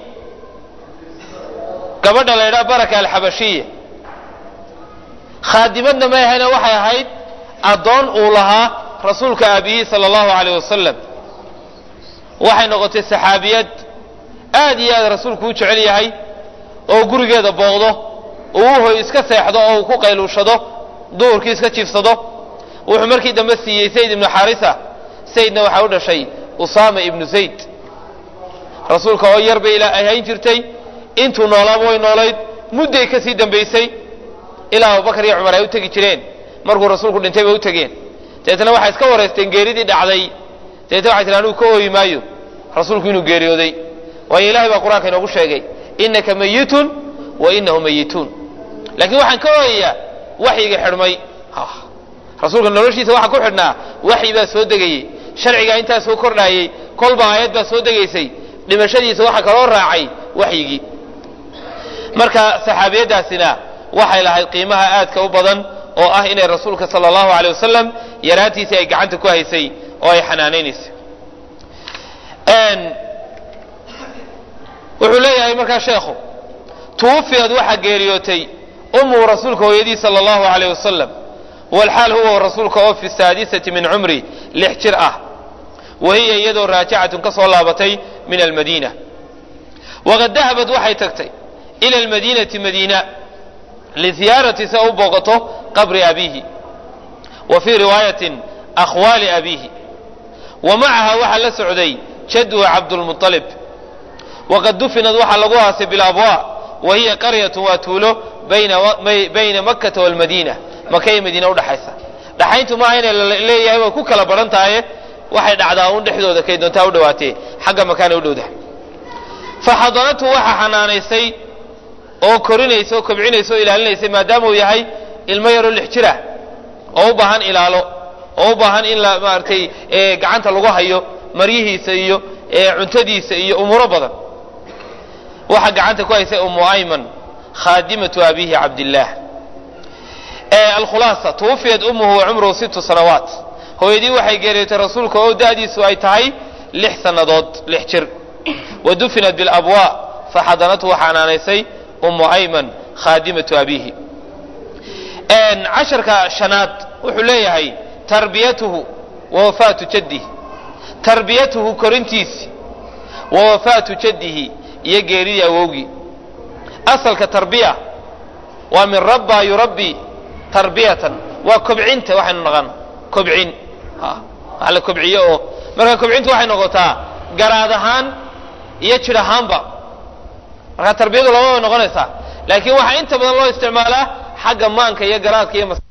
gabadha la ydhaha baraka alxabashiya khaadimadna ma ahayna waxay ahayd addoon uu lahaa rasuulka aabihii sala allahu alayh wasalam waxay noqotay saxaabiyad aad iyo aad rasuulku u jecel yahay oo gurigeeda booqdo uu hoy iska seexdo oo uu ku qayluushado duhurkii iska jiifsado wuxuu markii dambe siiyey sayd ibnu xaarisa saydna waxaa u dhashay usaama ibnu zayd rasuulka oo yar bay ilaa ay hayn jirtay intuu noolaaba way noolayd mudday ka sii dambaysay ilaa abubakar iyo cumar ay u tegi jireen markuu rasuulku dhintay bay u tegeen deetna waxay iska wareysteen geeridii dhacday deetna waxay tihi anigu ka ooyi maayo rasuulku inuu geeriyooday waayo ilaahay baa qur-aanka inoogu sheegay innaka mayitun wa inahum mayituun laakiin waxaan ka ooyayaa waxyiga xidhmay rasuulka noloshiisa waxa ku xidhnaa waxyi baa soo degayey sharcigaa intaa soo kordhaayey kolba aayad baa soo degaysay dhimashadiisa waxa kaloo raacay waxyigii marka saxaabiyadaasina waxay lahayd qiimaha aadka u badan oo ah inay rasuulka sala allahu aleyh wasalam yaraantiisii ay gacanta ku haysay oo ay xanaanaynaysay wuxuu leeyahay markaa sheekhu tuwufiyad waxaa geeriyootay ummuhu rasuulka hooyadii sala allahu aleyh wasalam walxaal huwa rasuulka oo fi saadisati min cumri lix jir ah wahiya iyadoo raajacatun ka soo laabatay min almadiina waqad dahabad waxay tagtay ila almadiinati madiina liziyaarati sa u booqato qabri abiihi wa fii riwaayatin akhwaali abiihi wa macaha waxaa la socday jadduhu cabdulmuطalib waqad dufinad waxaa lagu aasay bilabwa wahiya qaryatun waa tuulo bayna makkata walmadiina maka iyo madiina udhaxaysa dhaxayntu maaha inay leeyahay way ku kala baran tahaye waxay dhacdaa un dhexdooda kay doontaa u dhawaatee xagga makaana u dhowda faxadanatu waxaa xanaanaysay oo korinaysa oo kobcinaysa oo ilaalinaysay maadaama uu yahay ilmo yaroo lix jira oo u baahan ilaalo oo u baahan in la maaragtay gacanta lagu hayo maryihiisa iyo cuntadiisa iyo umuuro badan waxaa gacanta ku haysay ummu ayman khaadimatu abiihi cabdillaah alkhulaasa tuwufiyad ummuhu wa cumruhu sittu sanawaat hooyadii waxay geeriyootay rasuulka oo da'diisu ay tahay lix sannadood lix jir wa dufinat bilabwaa faxadanatu waxaa xanaanaysay ummu ayman khaadimatu abiihi casharka shanaad wuxuu leeyahay tarbiyatuhu wa wafaatu jaddihi tarbiyatuhu korintiisi wa wafaatu jaddihi iyo geeridii awowgii asalka tarbiya waa min rabba yurabbi tarbiyatan waa kobcinta waxaynu naqan kobcin wax la kobciyo oo marka kobcintu waxay noqotaa garaad ahaan iyo jir ahaanba marka tarbiyadu laba way noqonaysaa laakiin waxaa inta badan loo isticmaalaa xagga maanka iyo garaadka iyo